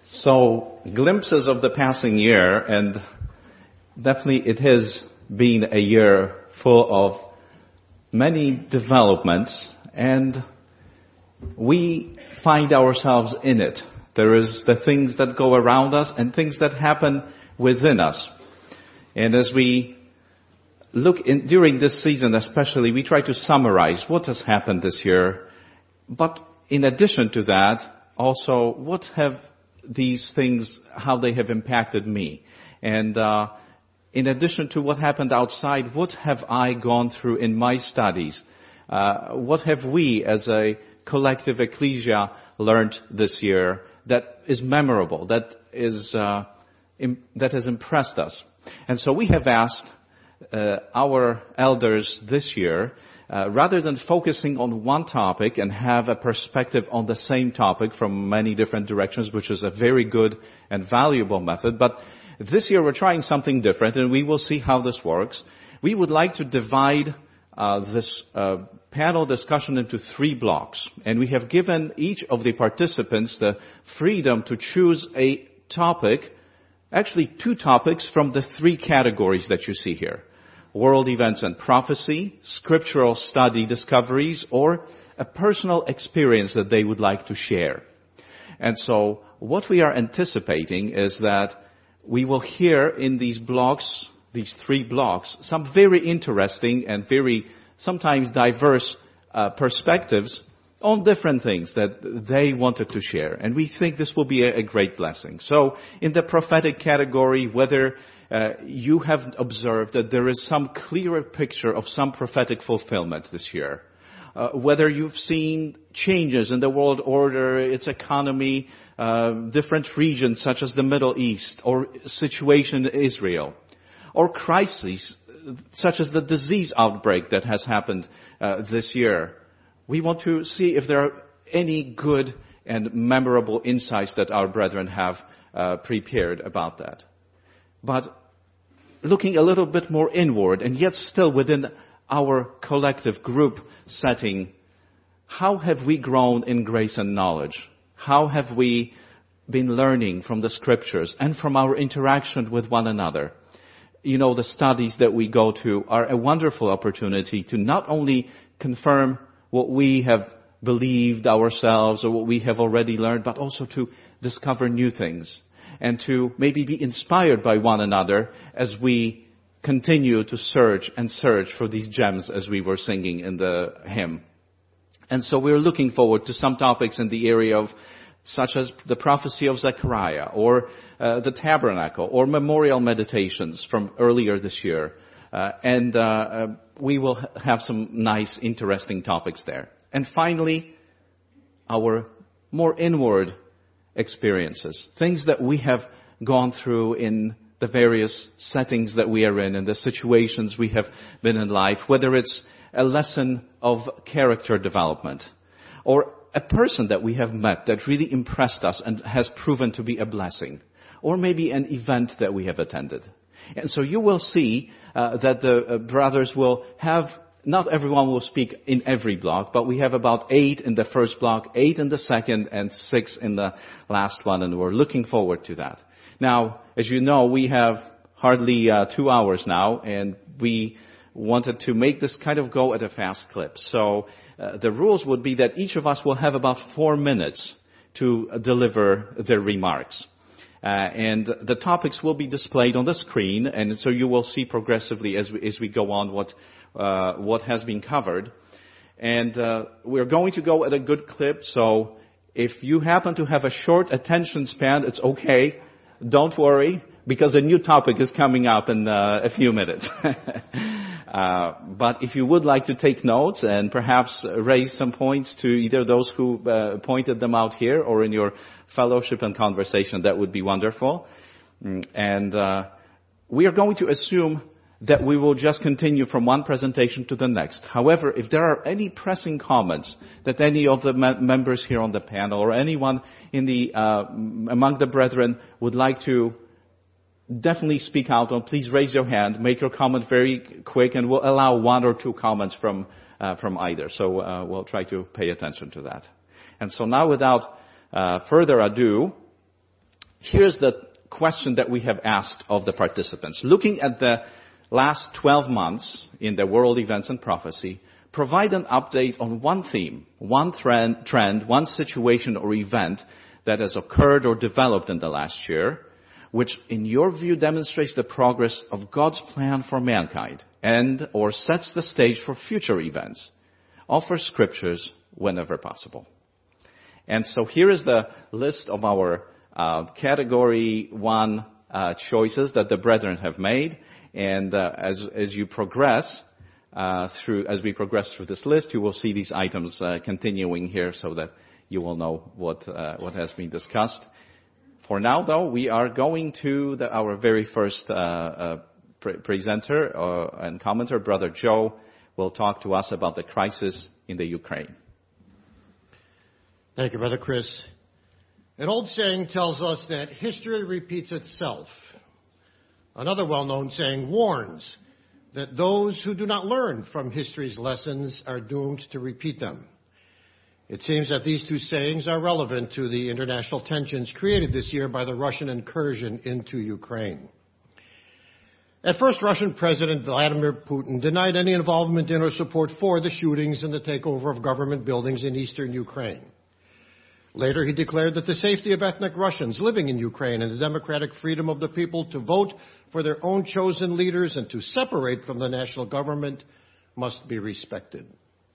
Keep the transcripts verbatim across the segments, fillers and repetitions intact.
So, glimpses of the passing year, and definitely it has been a year full of many developments, and we find ourselves in it. There is the things that go around us and things that happen within us. And as we look in, during this season especially, we try to summarize what has happened this year. But in addition to that, also, what have these things, how they have impacted me? And uh, in addition to what happened outside, what have I gone through in my studies? Uh, what have we as a collective ecclesia learned this year that is memorable, that is uh, im- that has impressed us? And so we have asked uh, our elders this year, uh, rather than focusing on one topic and have a perspective on the same topic from many different directions, which is a very good and valuable method, but this year we're trying something different, and we will see how this works. We would like to divide uh, this uh, panel discussion into three blocks, and we have given each of the participants the freedom to choose a topic, actually two topics from the three categories that you see here: world events and prophecy, scriptural study discoveries, or a personal experience that they would like to share. And so what we are anticipating is that we will hear in these blocks, these three blocks, some very interesting and very sometimes diverse uh, perspectives on different things that they wanted to share. And we think this will be a, a great blessing. So in the prophetic category, whether uh, you have observed that there is some clearer picture of some prophetic fulfillment this year, uh, whether you've seen changes in the world order, its economy, uh, different regions such as the Middle East, or situation in Israel, or crises such as the disease outbreak that has happened uh, this year. We want to see if there are any good and memorable insights that our brethren have uh, prepared about that. But looking a little bit more inward, and yet still within our collective group setting, how have we grown in grace and knowledge? How have we been learning from the scriptures and from our interaction with one another? You know, the studies that we go to are a wonderful opportunity to not only confirm what we have believed ourselves or what we have already learned, but also to discover new things and to maybe be inspired by one another as we continue to search and search for these gems as we were singing in the hymn. And so we're looking forward to some topics in the area of such as the prophecy of Zechariah, or uh, the tabernacle, or memorial meditations from earlier this year. Uh, and uh, uh, we will ha- have some nice, interesting topics there. And finally, our more inward experiences, things that we have gone through in the various settings that we are in, and the situations we have been in life, whether it's a lesson of character development, or a person that we have met that really impressed us and has proven to be a blessing, or maybe an event that we have attended. And so you will see uh, that the uh, brothers will have, not everyone will speak in every block, but we have about eight in the first block, eight in the second, and six in the last one, and we're looking forward to that. Now, as you know, we have hardly uh, two hours now, and we wanted to make this kind of go at a fast clip. So uh, the rules would be that each of us will have about four minutes to uh, deliver their remarks. Uh, and the topics will be displayed on the screen, and so you will see progressively as we, as we go on what uh, what has been covered. And uh, we're going to go at a good clip, so if you happen to have a short attention span, it's okay. Don't worry, because a new topic is coming up in uh, a few minutes. uh, but if you would like to take notes and perhaps raise some points to either those who uh, pointed them out here or in your fellowship and conversation, that would be wonderful. And uh, we are going to assume that we will just continue from one presentation to the next. However, if there are any pressing comments that any of the me- members here on the panel or anyone in the uh, among the brethren would like to definitely speak out on, please raise your hand, make your comment very quick, and we'll allow one or two comments from uh, from either. So uh, we'll try to pay attention to that. And so now, without uh, further ado, here's the question that we have asked of the participants. Looking at the last twelve months in the world events and prophecy, provide an update on one theme, one trend, trend, one situation or event that has occurred or developed in the last year, which in your view demonstrates the progress of God's plan for mankind and or sets the stage for future events. Offer scriptures whenever possible. And so here is the list of our uh, category one uh, choices that the brethren have made. And uh, as as you progress uh, through, as we progress through this list, you will see these items uh, continuing here, so that you will know what uh, what has been discussed. For now, though, we are going to the, our very first uh, uh, pre- presenter uh, and commenter, Brother Joe, will talk to us about the crisis in the Ukraine. Thank you, Brother Chris. An old saying tells us that history repeats itself. Another well-known saying warns that those who do not learn from history's lessons are doomed to repeat them. It seems that these two sayings are relevant to the international tensions created this year by the Russian incursion into Ukraine. At first, Russian President Vladimir Putin denied any involvement in or support for the shootings and the takeover of government buildings in eastern Ukraine. Later, he declared that the safety of ethnic Russians living in Ukraine and the democratic freedom of the people to vote for their own chosen leaders and to separate from the national government must be respected.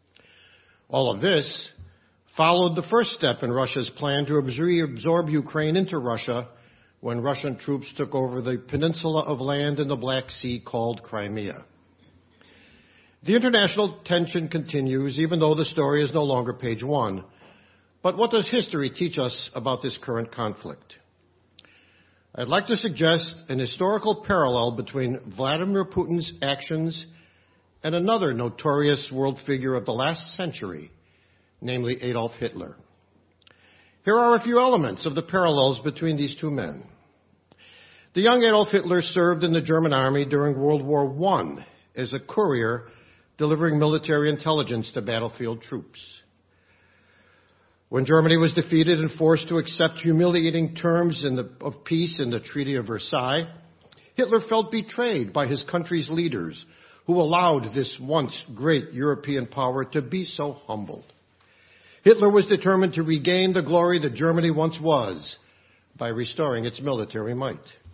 All of this followed the first step in Russia's plan to reabsorb Ukraine into Russia when Russian troops took over the peninsula of land in the Black Sea called Crimea. The international tension continues, even though the story is no longer page one. But what does history teach us about this current conflict? I'd like to suggest an historical parallel between Vladimir Putin's actions and another notorious world figure of the last century, namely Adolf Hitler. Here are a few elements of the parallels between these two men. The young Adolf Hitler served in the German army during World War One as a courier delivering military intelligence to battlefield troops. When Germany was defeated and forced to accept humiliating terms in the, of peace in the Treaty of Versailles, Hitler felt betrayed by his country's leaders, who allowed this once great European power to be so humbled. Hitler was determined to regain the glory that Germany once was by restoring its military might.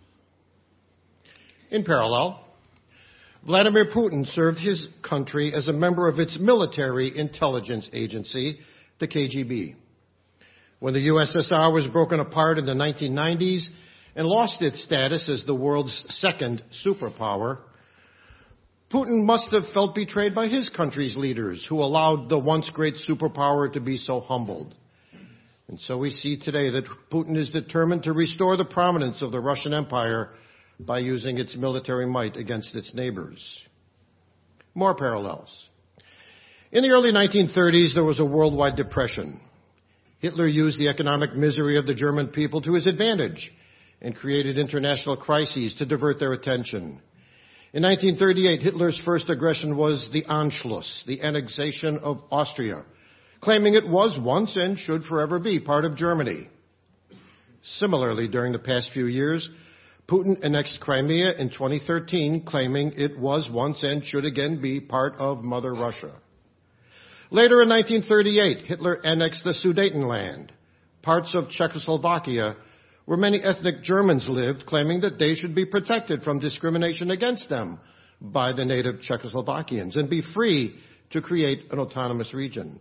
In parallel, Vladimir Putin served his country as a member of its military intelligence agency, the K G B. When the U S S R was broken apart in the nineteen nineties and lost its status as the world's second superpower, Putin must have felt betrayed by his country's leaders, who allowed the once great superpower to be so humbled. And so we see today that Putin is determined to restore the prominence of the Russian Empire by using its military might against its neighbors. More parallels. In the early nineteen thirties, there was a worldwide depression. Hitler used the economic misery of the German people to his advantage and created international crises to divert their attention. In nineteen thirty-eight, Hitler's first aggression was the Anschluss, the annexation of Austria, claiming it was once and should forever be part of Germany. Similarly, during the past few years, Putin annexed Crimea in twenty thirteen, claiming it was once and should again be part of Mother Russia. Later in nineteen thirty-eight, Hitler annexed the Sudetenland, parts of Czechoslovakia where many ethnic Germans lived, claiming that they should be protected from discrimination against them by the native Czechoslovakians and be free to create an autonomous region.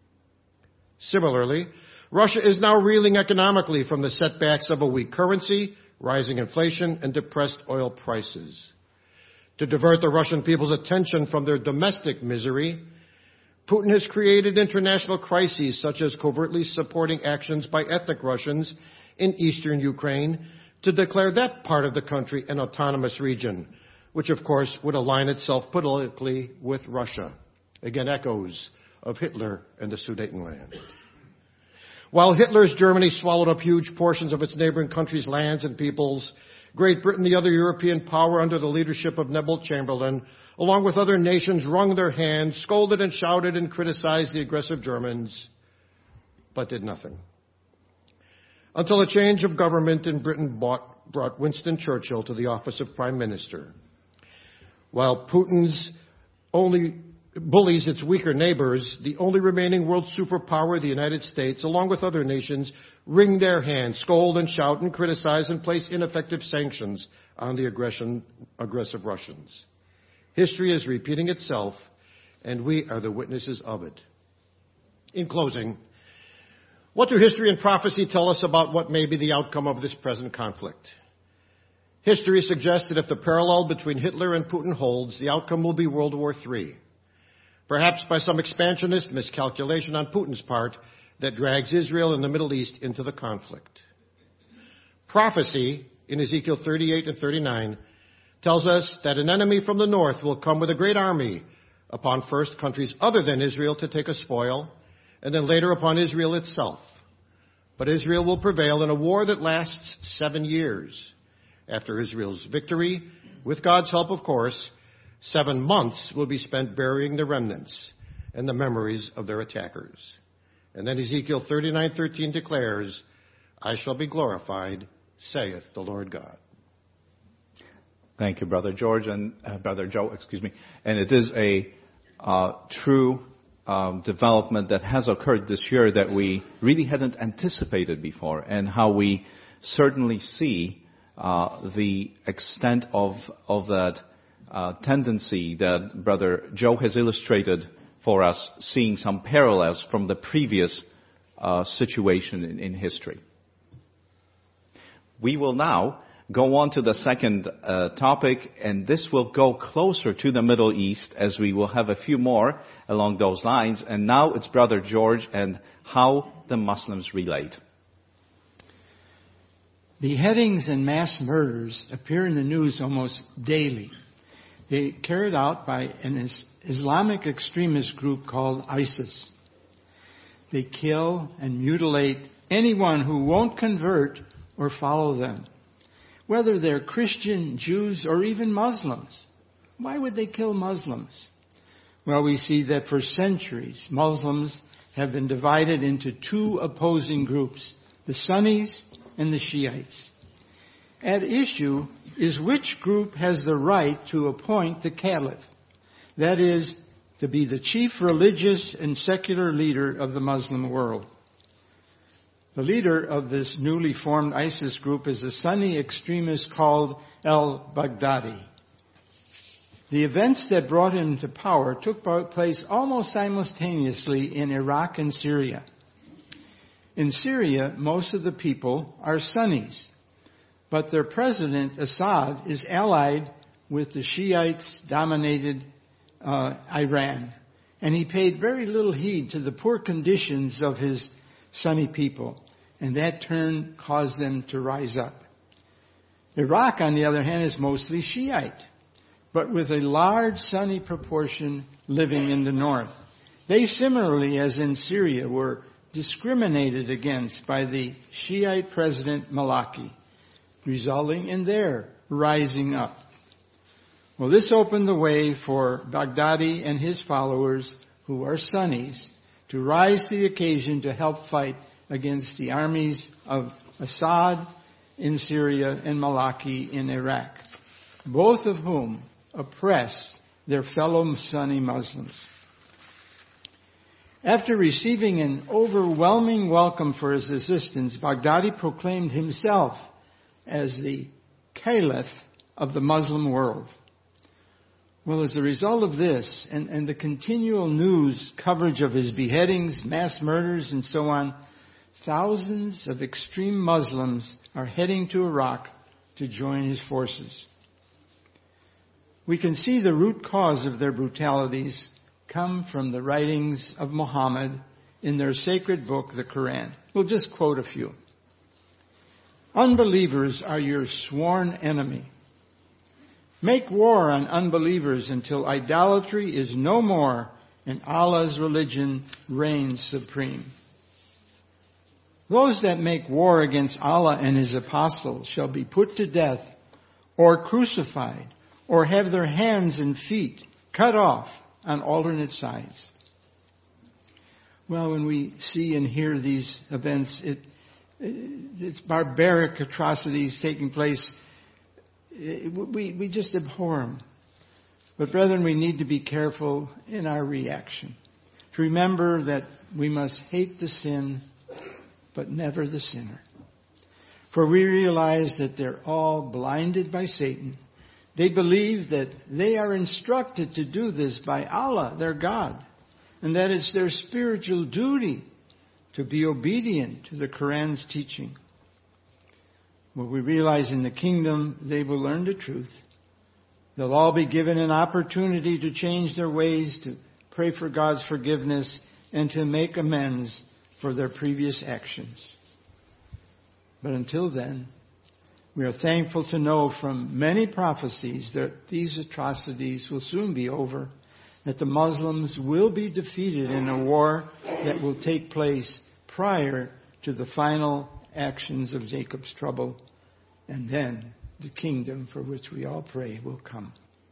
Similarly, Russia is now reeling economically from the setbacks of a weak currency, rising inflation, and depressed oil prices. To divert the Russian people's attention from their domestic misery, Putin has created international crises such as covertly supporting actions by ethnic Russians in eastern Ukraine to declare that part of the country an autonomous region, which of course would align itself politically with Russia. Again, echoes of Hitler and the Sudetenland. While Hitler's Germany swallowed up huge portions of its neighboring countries' lands and peoples, Great Britain, the other European power under the leadership of Neville Chamberlain, along with other nations, wrung their hands, scolded and shouted and criticized the aggressive Germans, but did nothing. until a change of government in Britain bought, brought Winston Churchill to the office of Prime Minister. While Putin's only bullies its weaker neighbors, the only remaining world superpower, the United States, along with other nations, wring their hands, scold and shout and criticize and place ineffective sanctions on the aggression, aggressive Russians. History is repeating itself, and we are the witnesses of it. In closing, what do history and prophecy tell us about what may be the outcome of this present conflict? History suggests that if the parallel between Hitler and Putin holds, the outcome will be World War Three. Perhaps by some expansionist miscalculation on Putin's part that drags Israel and the Middle East into the conflict. Prophecy in Ezekiel thirty-eight and thirty-nine tells us that an enemy from the north will come with a great army upon first countries other than Israel to take a spoil, and then later upon Israel itself. But Israel will prevail in a war that lasts seven years. After Israel's victory, with God's help, of course, seven months will be spent burying the remnants and the memories of their attackers. And then Ezekiel thirty-nine thirteen declares, I shall be glorified, saith the Lord God. Thank you, Brother George and uh, Brother Joe, excuse me. And it is a uh, true um, development that has occurred this year that we really hadn't anticipated before, and how we certainly see uh, the extent of of that uh, tendency that Brother Joe has illustrated for us, seeing some parallels from the previous uh, situation in, in history. We will now go on to the second uh, topic, and this will go closer to the Middle East, as we will have a few more along those lines. And now it's Brother George and how the Muslims relate. Beheadings and mass murders appear in the news almost daily. They carried out by an Islamic extremist group called ISIS. They kill and mutilate anyone who won't convert or follow them, whether they're Christian, Jews, or even Muslims. Why would they kill Muslims? Well, we see that for centuries, Muslims have been divided into two opposing groups, the Sunnis and the Shiites. At issue is which group has the right to appoint the caliph, that is, to be the chief religious and secular leader of the Muslim world. The leader of this newly formed ISIS group is a Sunni extremist called al-Baghdadi. The events that brought him to power took place almost simultaneously in Iraq and Syria. In Syria, most of the people are Sunnis, but their president, Assad, is allied with the Shiites-dominated uh, Iran, and he paid very little heed to the poor conditions of his Sunni people, and that turn caused them to rise up. Iraq, on the other hand, is mostly Shiite, but with a large Sunni proportion living in the north. They similarly, as in Syria, were discriminated against by the Shiite president Maliki, resulting in their rising up. Well, this opened the way for Baghdadi and his followers, who are Sunnis, to rise to the occasion to help fight against the armies of Assad in Syria and Maliki in Iraq, both of whom oppressed their fellow Sunni Muslims. After receiving an overwhelming welcome for his assistance, Baghdadi proclaimed himself as the caliph of the Muslim world. Well, as a result of this and, and the continual news coverage of his beheadings, mass murders, and so on, thousands of extreme Muslims are heading to Iraq to join his forces. We can see the root cause of their brutalities come from the writings of Muhammad in their sacred book, the Quran. We'll just quote a few. Unbelievers are your sworn enemy. Make war on unbelievers until idolatry is no more and Allah's religion reigns supreme. Those that make war against Allah and His apostles shall be put to death or crucified or have their hands and feet cut off on alternate sides. Well, when we see and hear these events, it it's barbaric atrocities taking place. We, we just abhor them. But brethren, we need to be careful in our reaction. To remember that we must hate the sin, but never the sinner. For we realize that they're all blinded by Satan. They believe that they are instructed to do this by Allah, their God, and that it's their spiritual duty to be obedient to the Quran's teaching. Well, we realize in the kingdom they will learn the truth. They'll all be given an opportunity to change their ways, to pray for God's forgiveness, and to make amends for their previous actions. But until then, we are thankful to know from many prophecies that these atrocities will soon be over, that the Muslims will be defeated in a war that will take place prior to the final actions of Jacob's trouble, and then the kingdom for which we all pray will come.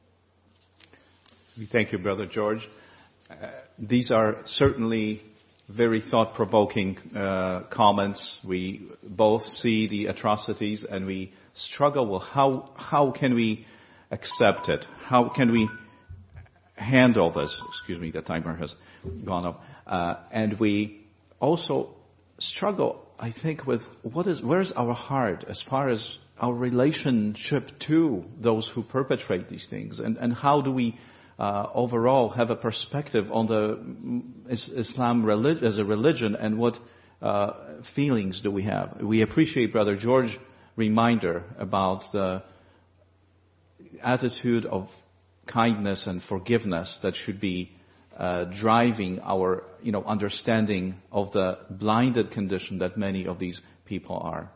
We thank you, Brother George. Uh, these are certainly very thought-provoking uh, comments. We both see the atrocities and we struggle with how how can we accept it? How can we handle this? Excuse me, the timer has gone up. Uh, and we also struggle, I think, with what is where's our heart as far as our relationship to those who perpetrate these things, and, and how do we uh, overall have a perspective on the Islam relig- as a religion, and what uh, feelings do we have? We appreciate Brother George's reminder about the attitude of kindness and forgiveness that should be uh, driving our, you know, understanding of the blinded condition that many of these people are.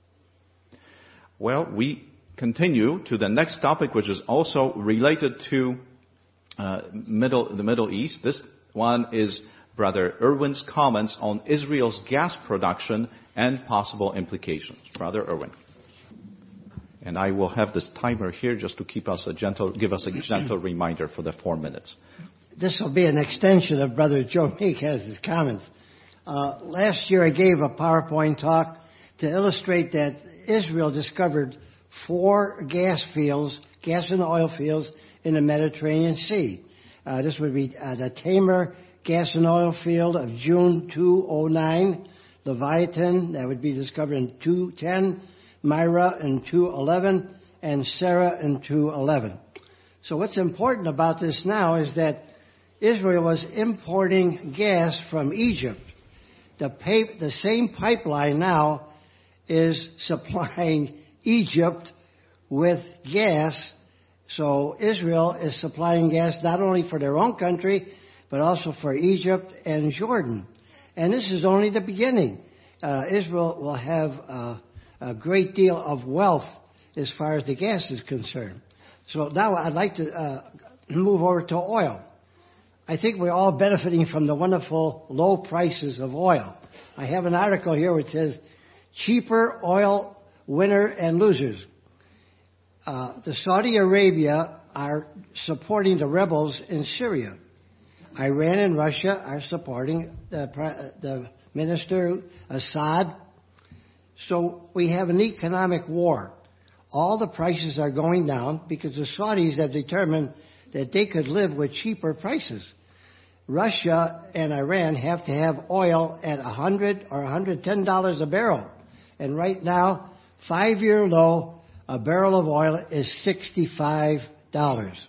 Well, we continue to the next topic, which is also related to uh, middle, the Middle East. This one is Brother Irwin's comments on Israel's gas production and possible implications. Brother Irwin. And I will have this timer here just to keep us a gentle, give us a gentle reminder for the four minutes. This will be an extension of Brother Joe Meek's comments. Uh, last year I gave a PowerPoint talk to illustrate that Israel discovered four gas fields, gas and oil fields in the Mediterranean Sea. Uh, this would be uh, the Tamar gas and oil field of June two thousand nine, Leviathan, that would be discovered in two ten, Myra in two eleven, and Sarah in two eleven. So what's important about this now is that Israel was importing gas from Egypt. The, pay, the same pipeline now is supplying Egypt with gas. So Israel is supplying gas not only for their own country, but also for Egypt and Jordan. And this is only the beginning. Uh, Israel will have uh, a great deal of wealth as far as the gas is concerned. So now I'd like to uh, move over to oil. I think we're all benefiting from the wonderful low prices of oil. I have an article here which says, cheaper oil winner and losers. Uh, the Saudi Arabia are supporting the rebels in Syria. Iran and Russia are supporting the, the minister Assad. So we have an economic war. All the prices are going down because the Saudis have determined that they could live with cheaper prices. Russia and Iran have to have oil at one hundred or one hundred ten dollars a barrel. And right now, five-year low, a barrel of oil is sixty-five dollars.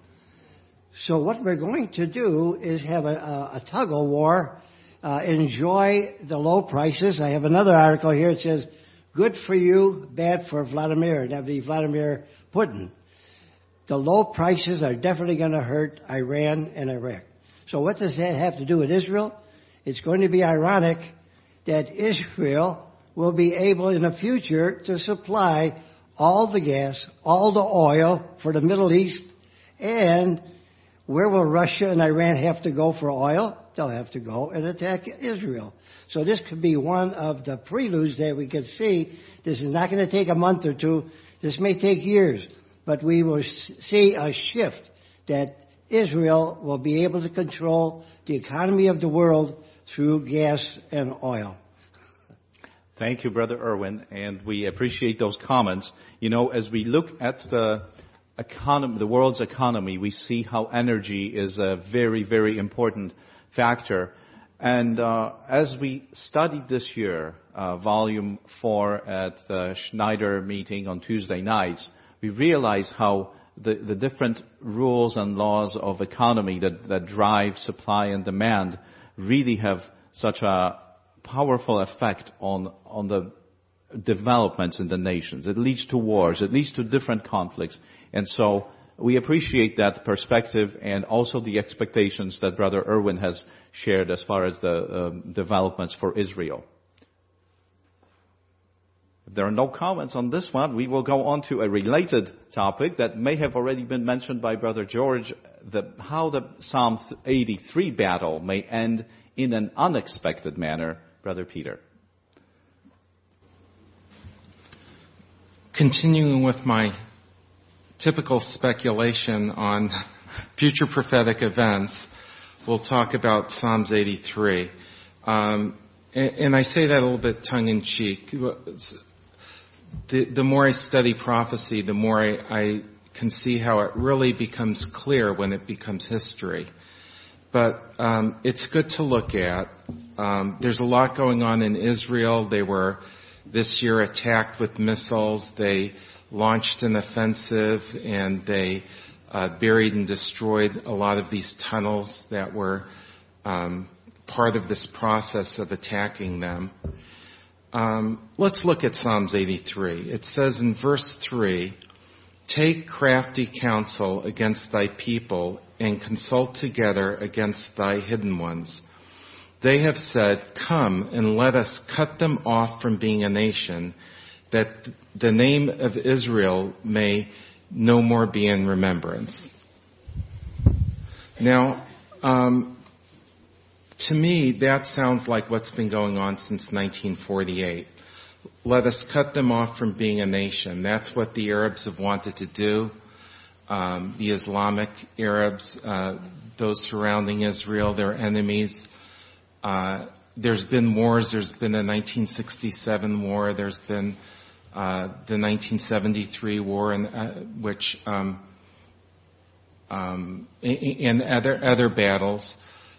So what we're going to do is have a, a, a tug-of-war, uh, enjoy the low prices. I have another article here that says, good for you, bad for Vladimir. That would be Vladimir Putin. The low prices are definitely going to hurt Iran and Iraq. So what does that have to do with Israel? It's going to be ironic that Israel will be able in the future to supply all the gas, all the oil for the Middle East. And where will Russia and Iran have to go for oil? They'll have to go and attack Israel. So this could be one of the preludes that we could see. This is not going to take a month or two. This may take years. But we will see a shift that Israel will be able to control the economy of the world through gas and oil. Thank you, Brother Irwin, and we appreciate those comments. You know, as we look at the economy, the world's economy, we see how energy is a very, very important factor. And uh, as we studied this year, uh, volume four at the Schneider meeting on Tuesday nights, we realize how the, the different rules and laws of economy that, that drive supply and demand really have such a powerful effect on, on the developments in the nations. It leads to wars. It leads to different conflicts. And so we appreciate that perspective and also the expectations that Brother Irwin has shared as far as the um, developments for Israel. If there are no comments on this one, we will go on to a related topic that may have already been mentioned by Brother George, the, how the Psalm eighty-three battle may end in an unexpected manner. Brother Peter. Continuing with my typical speculation on future prophetic events, we'll talk about Psalms eighty-three. Um, and, and I say that a little bit tongue-in-cheek. The, the more I study prophecy, the more I, I can see how it really becomes clear when it becomes history. But um, it's good to look at. Um, there's a lot going on in Israel. They were this year attacked with missiles. They launched an offensive, and they uh, buried and destroyed a lot of these tunnels that were um, part of this process of attacking them. Um, let's look at Psalms eighty-three. It says in verse three, "Take crafty counsel against thy people, and consult together against thy hidden ones. They have said, come and let us cut them off from being a nation, that the name of Israel may no more be in remembrance." Now, um, to me, that sounds like what's been going on since nineteen forty-eight. Let us cut them off from being a nation. That's what the Arabs have wanted to do. Um, the Islamic Arabs, uh, those surrounding Israel, their enemies. Uh, there's been wars. There's been a nineteen sixty-seven war. There's been uh, the nineteen seventy-three war, and uh, which um, um, and other other battles.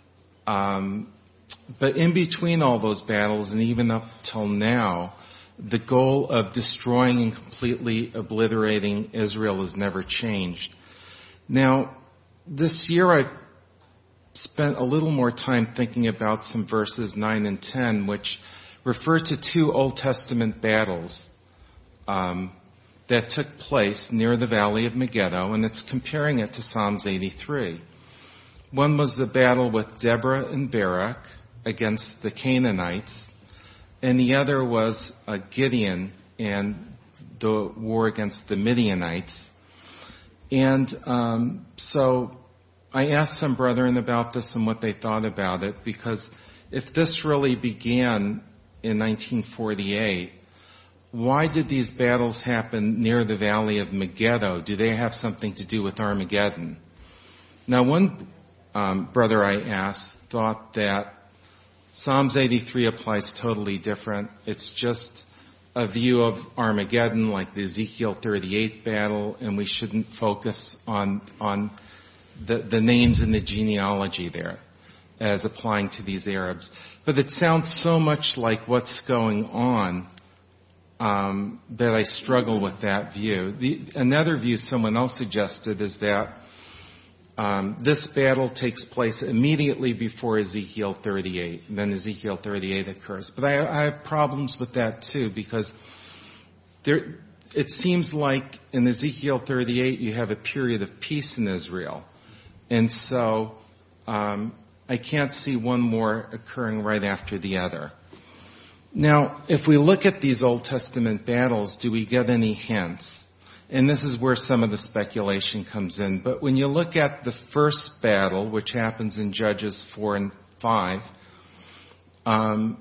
Um, but in between all those battles, and even up till now, the goal of destroying and completely obliterating Israel has never changed. Now, this year I spent a little more time thinking about some verses nine and ten, which refer to two Old Testament battles um, that took place near the Valley of Megiddo, and it's comparing it to Psalms eighty-three. One was the battle with Deborah and Barak against the Canaanites, and the other was uh, Gideon and the war against the Midianites. And um, so I asked some brethren about this and what they thought about it, because if this really began in nineteen forty-eight, why did these battles happen near the Valley of Megiddo? Do they have something to do with Armageddon? Now, one um, brother I asked thought that Psalms eighty-three applies totally different. It's just a view of Armageddon, like the Ezekiel thirty-eight battle, and we shouldn't focus on on the, the names and the genealogy there as applying to these Arabs. But it sounds so much like what's going on um, that I struggle with that view. The, another view someone else suggested is that Um, this battle takes place immediately before Ezekiel thirty-eight, and then Ezekiel thirty-eight occurs. But I, I have problems with that too, because there, it seems like in Ezekiel thirty-eight you have a period of peace in Israel, and so um, I can't see one more occurring right after the other. Now, if we look at these Old Testament battles, do we get any hints? And this is where some of the speculation comes in. But when you look at the first battle, which happens in Judges four and five, um,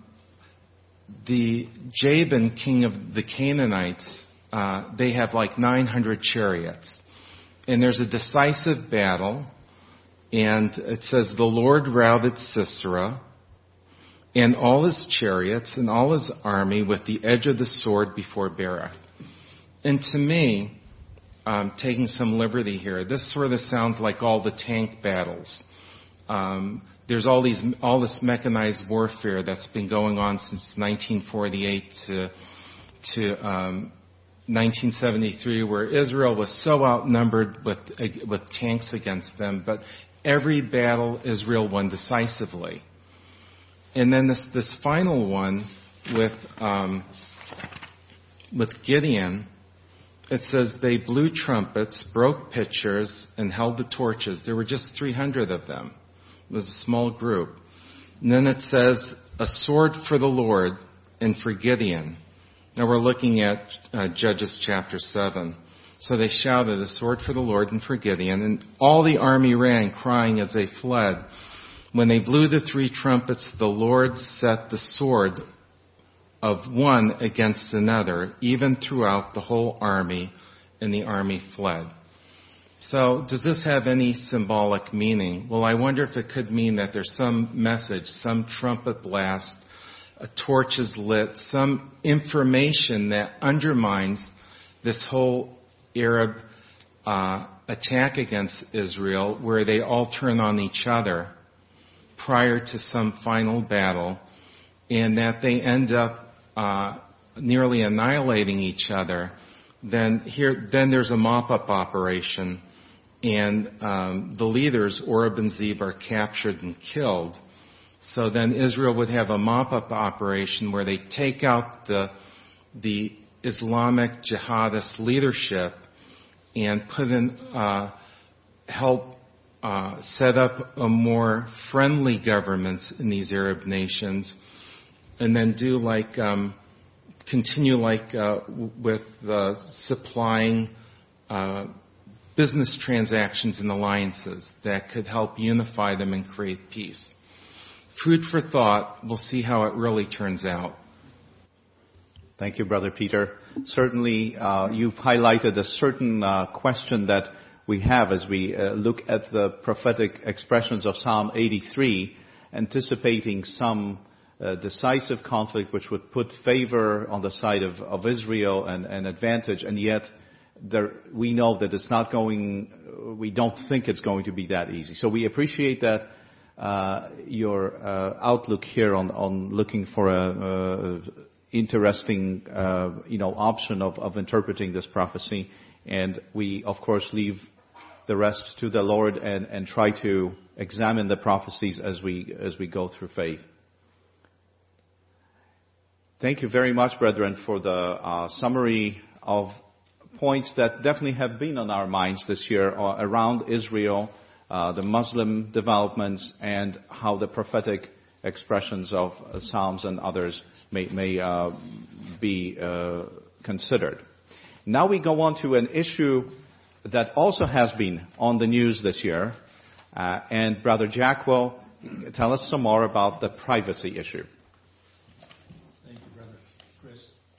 the Jabin, king of the Canaanites, uh, they have like nine hundred chariots. And there's a decisive battle, and it says, the Lord routed Sisera, and all his chariots and all his army with the edge of the sword before Barak. And to me, um, taking some liberty here, this sort of sounds like all the tank battles. Um, there's all these, all this mechanized warfare that's been going on since nineteen forty-eight to, to um, nineteen seventy-three, where Israel was so outnumbered with with tanks against them, but every battle Israel won decisively. And then this this final one with um, with Gideon, it says they blew trumpets, broke pitchers, and held the torches. There were just three hundred of them. It was a small group. And then it says a sword for the Lord and for Gideon. Now we're looking at uh, Judges chapter seven. So they shouted, a sword for the Lord and for Gideon, and all the army ran, crying as they fled. When they blew the three trumpets, the Lord set the sword of one against another, even throughout the whole army, and the army fled. So does this have any symbolic meaning? Well, I wonder if it could mean that there's some message, some trumpet blast, a torch is lit, some information that undermines this whole Arab uh, attack against Israel, where they all turn on each other prior to some final battle, and that they end up uh, nearly annihilating each other. Then here, then there's a mop-up operation, and um, the leaders, Oreb and Zeb, are captured and killed. So then Israel would have a mop-up operation where they take out the the Islamic jihadist leadership and put in uh, help uh, set up a more friendly governments in these Arab nations, and then do like um, continue like uh, with uh, supplying uh, business transactions and alliances that could help unify them and create peace. Food for thought. We'll see how it really turns out. Thank you, Brother Peter. Certainly, uh, you've highlighted a certain uh, question that we have as we uh, look at the prophetic expressions of Psalm eighty-three, anticipating some uh, decisive conflict which would put favor on the side of, of Israel and, and advantage, and yet there, we know that it's not going, we don't think it's going to be that easy. So we appreciate that. Uh, your uh, outlook here on, on looking for a, a interesting, uh, you know, option of, of interpreting this prophecy, and we of course leave the rest to the Lord and, and try to examine the prophecies as we as we go through faith. Thank you very much, brethren, for the uh, summary of points that definitely have been on our minds this year uh, around Israel. Uh, the Muslim developments, and how the prophetic expressions of uh, Psalms and others may, may uh, be uh, considered. Now we go on to an issue that also has been on the news this year, uh, and Brother Jack will tell us some more about the privacy issue. Thank you, Brother Chris.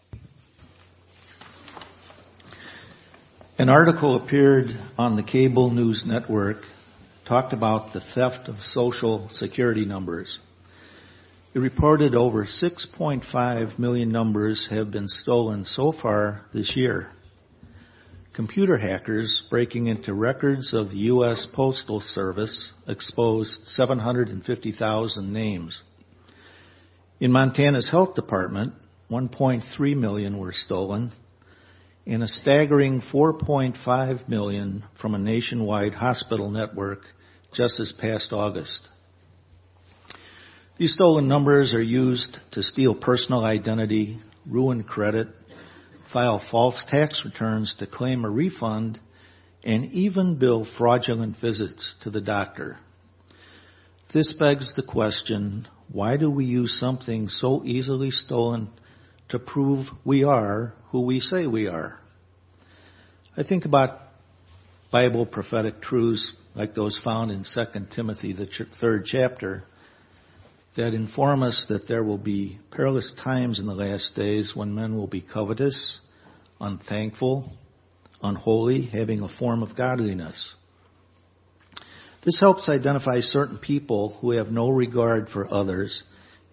An article appeared on the cable news network talked about the theft of social security numbers. It reported over six point five million numbers have been stolen so far this year. Computer hackers breaking into records of the U S Postal Service exposed seven hundred fifty thousand names. In Montana's health department, one point three million were stolen, and a staggering four point five million from a nationwide hospital network just this past August. These stolen numbers are used to steal personal identity, ruin credit, file false tax returns to claim a refund, and even bill fraudulent visits to the doctor. This begs the question, why do we use something so easily stolen to prove we are who we say we are? I think about Bible prophetic truths like those found in Second Timothy, the ch- third chapter, that inform us that there will be perilous times in the last days when men will be covetous, unthankful, unholy, having a form of godliness. This helps identify certain people who have no regard for others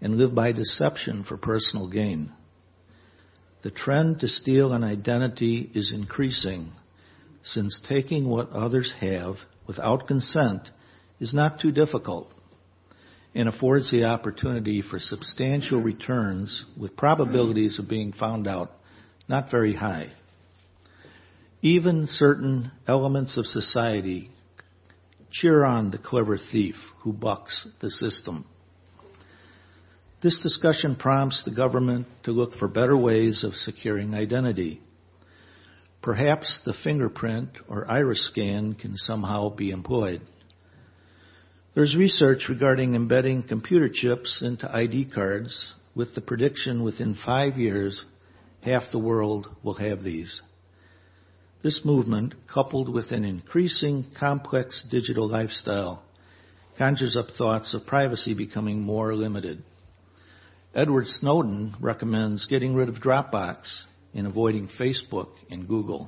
and live by deception for personal gain. The trend to steal an identity is increasing, since taking what others have without consent is not too difficult and affords the opportunity for substantial returns with probabilities of being found out not very high. Even certain elements of society cheer on the clever thief who bucks the system. This discussion prompts the government to look for better ways of securing identity. Perhaps the fingerprint or iris scan can somehow be employed. There's research regarding embedding computer chips into I D cards with the prediction within five years half the world will have these. This movement, coupled with an increasing complex digital lifestyle, conjures up thoughts of privacy becoming more limited. Edward Snowden recommends getting rid of Dropbox and avoiding Facebook and Google.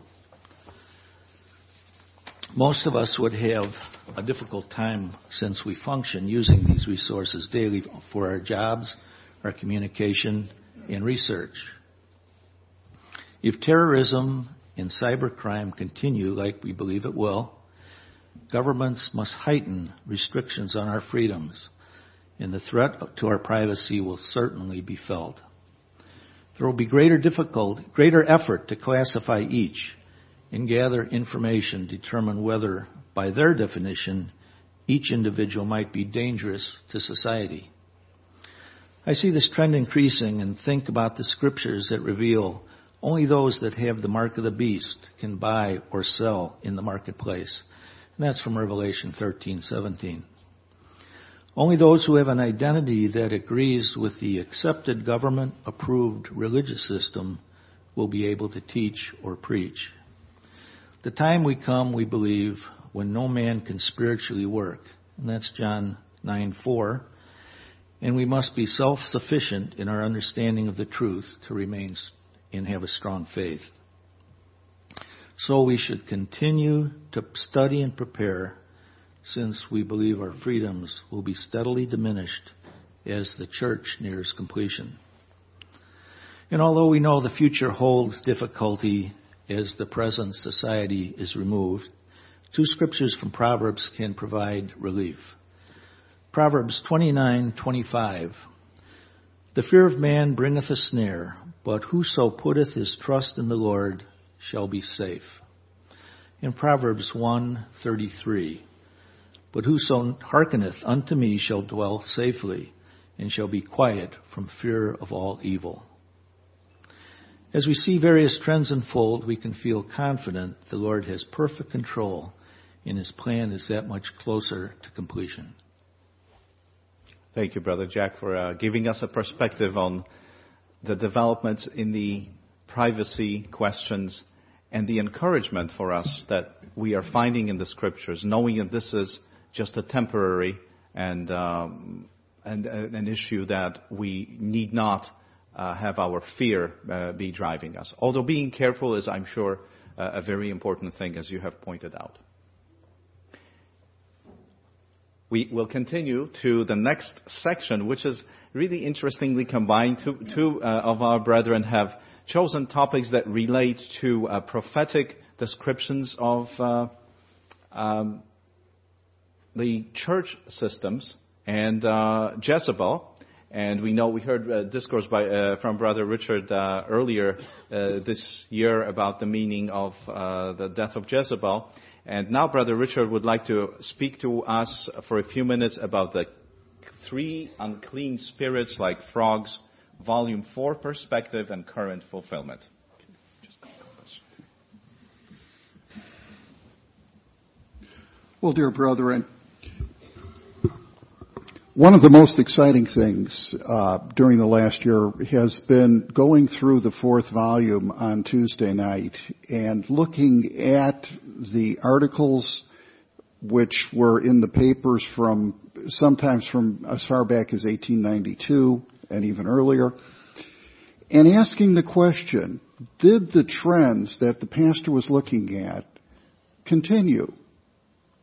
Most of us would have a difficult time since we function using these resources daily for our jobs, our communication, and research. If terrorism and cybercrime continue like we believe it will, governments must heighten restrictions on our freedoms, and the threat to our privacy will certainly be felt. There will be greater difficult, greater effort to classify each and gather information to determine whether, by their definition, each individual might be dangerous to society. I see this trend increasing and think about the scriptures that reveal only those that have the mark of the beast can buy or sell in the marketplace. And that's from Revelation thirteen seventeen. Only those who have an identity that agrees with the accepted government-approved religious system will be able to teach or preach. The time we come, we believe, when no man can spiritually work, and that's John nine four, and we must be self-sufficient in our understanding of the truth to remain and have a strong faith. So we should continue to study and prepare, since we believe our freedoms will be steadily diminished as the church nears completion. And although we know the future holds difficulty as the present society is removed, two scriptures from Proverbs can provide relief. Proverbs twenty-nine twenty-five. The fear of man bringeth a snare, but whoso putteth his trust in the Lord shall be safe. In Proverbs one thirty-three. But whoso hearkeneth unto me shall dwell safely, and shall be quiet from fear of all evil. As we see various trends unfold, we can feel confident the Lord has perfect control, and His plan is that much closer to completion. Thank you, Brother Jack, for uh, giving us a perspective on the developments in the privacy questions and the encouragement for us that we are finding in the Scriptures, knowing that this is just a temporary and, um, and uh, an issue that we need not uh, have our fear uh, be driving us. Although being careful is, I'm sure, uh, a very important thing, as you have pointed out. We will continue to the next section, which is really interestingly combined. Two, two uh, of our brethren have chosen topics that relate to uh, prophetic descriptions of uh, um, the church systems and uh, Jezebel. And we know we heard a discourse by uh, from Brother Richard uh, earlier uh, this year about the meaning of uh, the death of Jezebel. And now Brother Richard would like to speak to us for a few minutes about the three unclean spirits like frogs, Volume four, Perspective and Current Fulfillment. Well, dear brethren, one of the most exciting things uh, during the last year has been going through the fourth volume on Tuesday night and looking at the articles which were in the papers from sometimes from as far back as eighteen ninety-two and even earlier, and asking the question, did the trends that the pastor was looking at continue?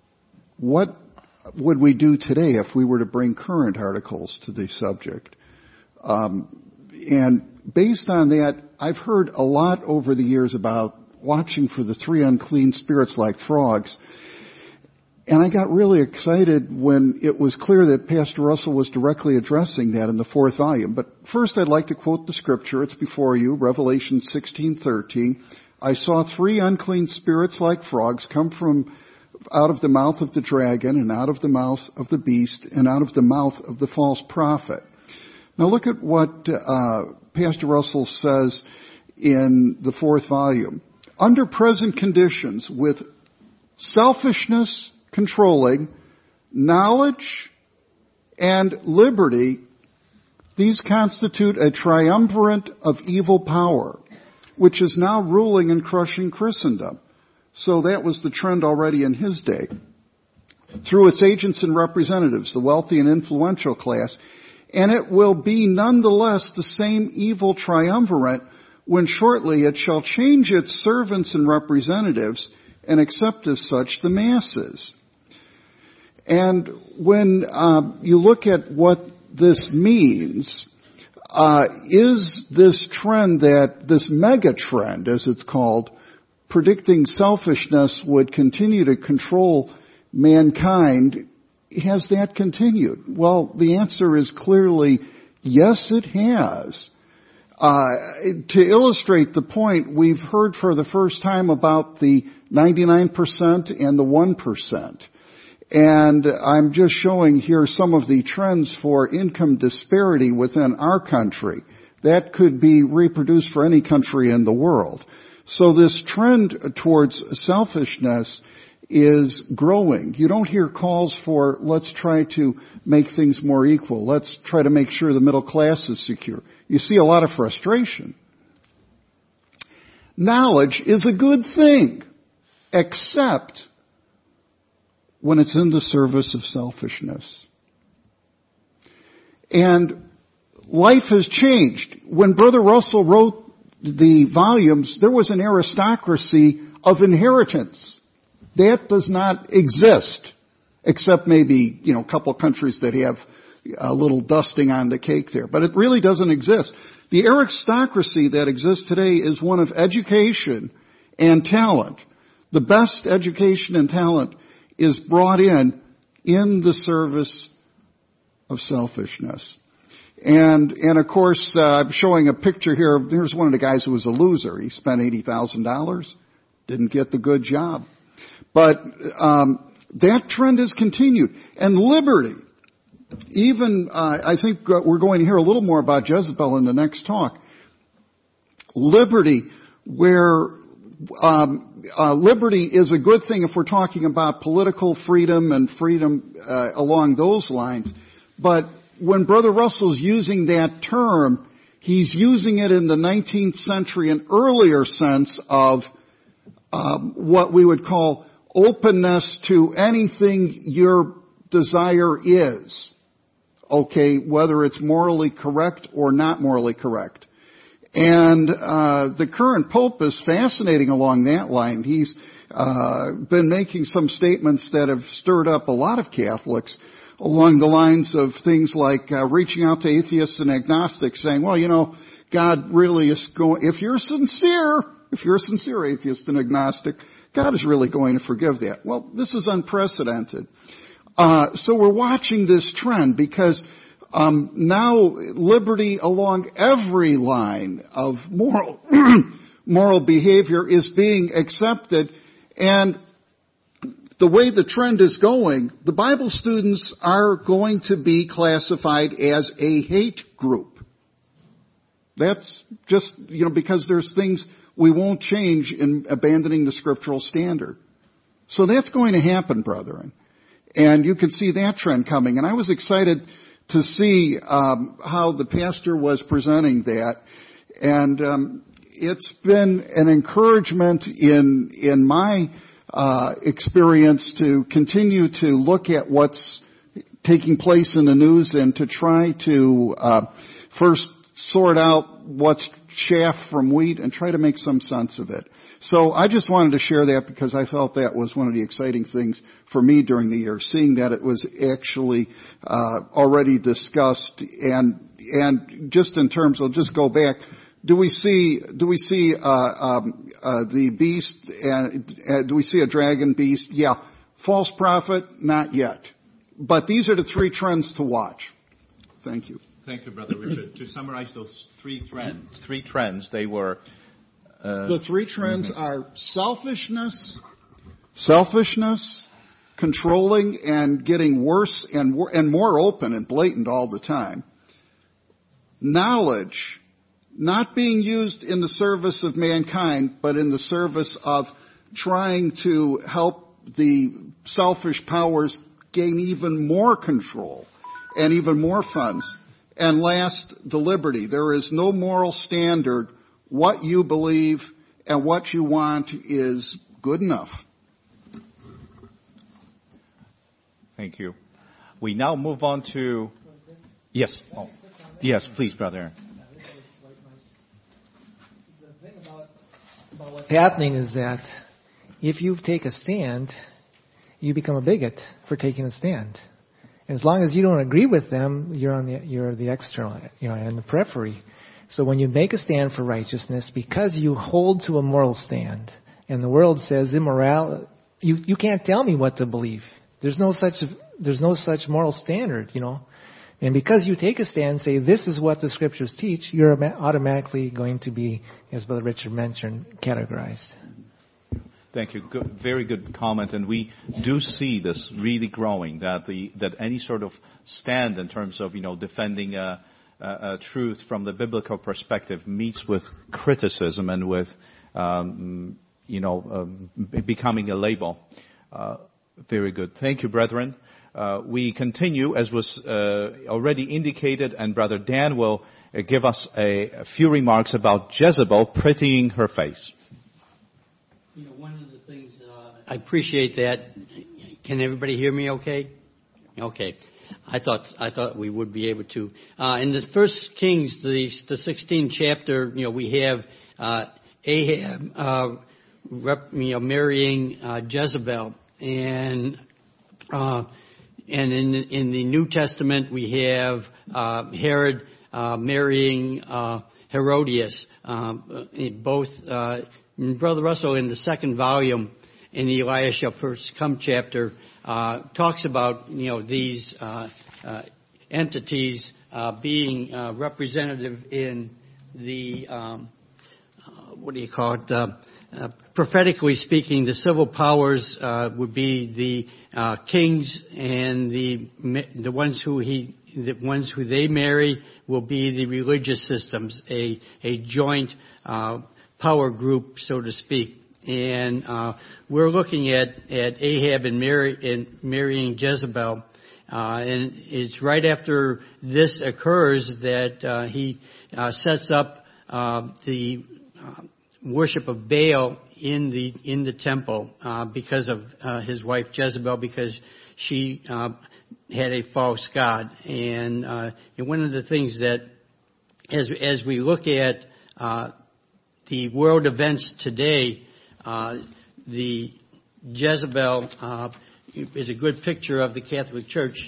What would we do today if we were to bring current articles to the subject? Um, and based on that, I've heard a lot over the years about watching for the three unclean spirits like frogs. And I got really excited when it was clear that Pastor Russell was directly addressing that in the fourth volume. But first I'd like to quote the scripture. It's before you, Revelation sixteen thirteen. I saw three unclean spirits like frogs come from out of the mouth of the dragon and out of the mouth of the beast and out of the mouth of the false prophet. Now look at what uh, Pastor Russell says in the fourth volume. Under present conditions, with selfishness controlling, knowledge and liberty, these constitute a triumvirate of evil power, which is now ruling and crushing Christendom. So that was the trend already in his day. Through its agents and representatives, the wealthy and influential class, and it will be nonetheless the same evil triumvirate when shortly it shall change its servants and representatives and accept as such the masses. And when uh, you look at what this means, uh, is this trend that, this mega trend as it's called, predicting selfishness would continue to control mankind, has that continued? Well, the answer is clearly yes, it has. Uh, to illustrate the point, we've heard for the first time about the ninety-nine percent and the one percent. And I'm just showing here some of the trends for income disparity within our country. That could be reproduced for any country in the world. So this trend towards selfishness is growing. You don't hear calls for, let's try to make things more equal. Let's try to make sure the middle class is secure. You see a lot of frustration. Knowledge is a good thing, except when it's in the service of selfishness. And life has changed. When Brother Russell wrote the volumes, there was an aristocracy of inheritance. That does not exist, except maybe, you know, a couple of countries that have a little dusting on the cake there. But it really doesn't exist. The aristocracy that exists today is one of education and talent. The best education and talent is brought in in the service of selfishness. And, and of course, uh, I'm showing a picture here. Here's one of the guys who was a loser. He spent eighty thousand dollars, didn't get the good job. But um, that trend has continued. And liberty, even, uh, I think we're going to hear a little more about Jezebel in the next talk. Liberty, where um, uh, liberty is a good thing if we're talking about political freedom and freedom uh, along those lines. But when Brother Russell's using that term, he's using it in the nineteenth century and earlier sense of um, what we would call openness to anything your desire is. Okay, whether it's morally correct or not morally correct. And uh the current Pope is fascinating along that line. He's uh been making some statements that have stirred up a lot of Catholics along the lines of things like uh, reaching out to atheists and agnostics saying, well, you know, God really is going, if you're sincere, if you're a sincere atheist and agnostic, God is really going to forgive that. Well, this is unprecedented. Uh, so we're watching this trend because um, now liberty along every line of moral moral behavior is being accepted. And the way the trend is going, the Bible students are going to be classified as a hate group. That's just, you know, because there's things we won't change in abandoning the scriptural standard. So that's going to happen, brethren. And you can see that trend coming. And I was excited to see um, how the pastor was presenting that. And um, it's been an encouragement in in my uh, experience to continue to look at what's taking place in the news and to try to uh, first sort out what's chaff from wheat and try to make some sense of it. So I just wanted to share that because I felt that was one of the exciting things for me during the year, seeing that it was actually uh, already discussed. And and just in terms, I'll just go back. Do we see do we see uh, um, uh, the beast? And uh, do we see a dragon beast? Yeah. False prophet? Not yet. But these are the three trends to watch. Thank you. Thank you, Brother Richard. To summarize those three trends, three trends, they were. Uh, the three trends mm-hmm. are selfishness, selfishness, controlling and getting worse and and more open and blatant all the time. Knowledge, not being used in the service of mankind, but in the service of trying to help the selfish powers gain even more control and even more funds. And last, the liberty. There is no moral standard. What you believe and what you want is good enough. Thank you. We now move on to... Yes. Oh. Yes, please, Brother. The thing about, about what's happening is that if you take a stand, you become a bigot for taking a stand. And as long as you don't agree with them, you're on the you're the external, you know, in the periphery. So when you make a stand for righteousness, because you hold to a moral stand, and the world says immoral, you you can't tell me what to believe. There's no such there's no such moral standard, you know. And because you take a stand and say this is what the scriptures teach, you're automatically going to be, as Brother Richard mentioned, categorized. Thank you. Good, very good comment. And we do see this really growing, that the that any sort of stand in terms of, you know, defending a, a, a truth from the biblical perspective meets with criticism and with, um, you know, um, becoming a label. Uh, very good. Thank you, brethren. Uh, we continue, as was uh, already indicated, and Brother Dan will uh, give us a, a few remarks about Jezebel prettying her face. You know, one of the things, uh, I appreciate that. Can everybody hear me okay? Okay. I thought, I thought we would be able to. Uh, in the First Kings, the, the sixteenth chapter, you know, we have, uh, Ahab, uh, rep, you know, marrying, uh, Jezebel. And, uh, and in, in the New Testament, we have, uh, Herod, uh, marrying, uh, Herodias, uh, both, uh, Brother Russell, in the second volume, in the Elisha First Come chapter, uh, talks about, you know, these uh, uh, entities uh, being uh, representative in the, um, uh, what do you call it, uh, uh, prophetically speaking, the civil powers uh, would be the uh, kings, and the the ones who he the ones who they marry will be the religious systems, a a joint uh power group, so to speak. And uh, we're looking at, at Ahab and, Mary, and marrying Jezebel. Uh, and it's right after this occurs that uh, he uh, sets up uh, the uh, worship of Baal in the in the temple uh, because of uh, his wife Jezebel, because she uh, had a false god. And, uh, and one of the things that, as as we look at uh, the world events today, uh, the Jezebel uh, is a good picture of the Catholic Church.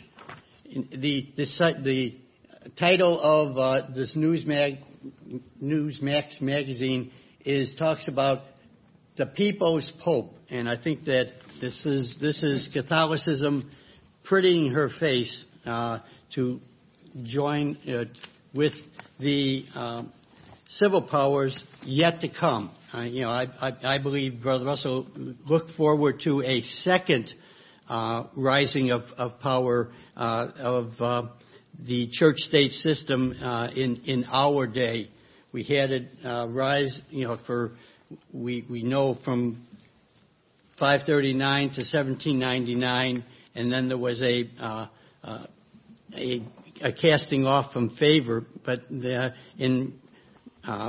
The the, the title of uh, this Newsmag, Newsmax magazine is talks about the People's Pope, and I think that this is this is Catholicism prettying her face uh, to join uh, with the um, civil powers yet to come. Uh, you know, I, I, I believe Brother Russell looked forward to a second uh, rising of, of power uh, of uh, the church-state system uh, in in our day. We had it uh, rise, you know, for we we know from five thirty-nine to seventeen ninety-nine, and then there was a uh, uh, a, a casting off from favor. But the, in uh,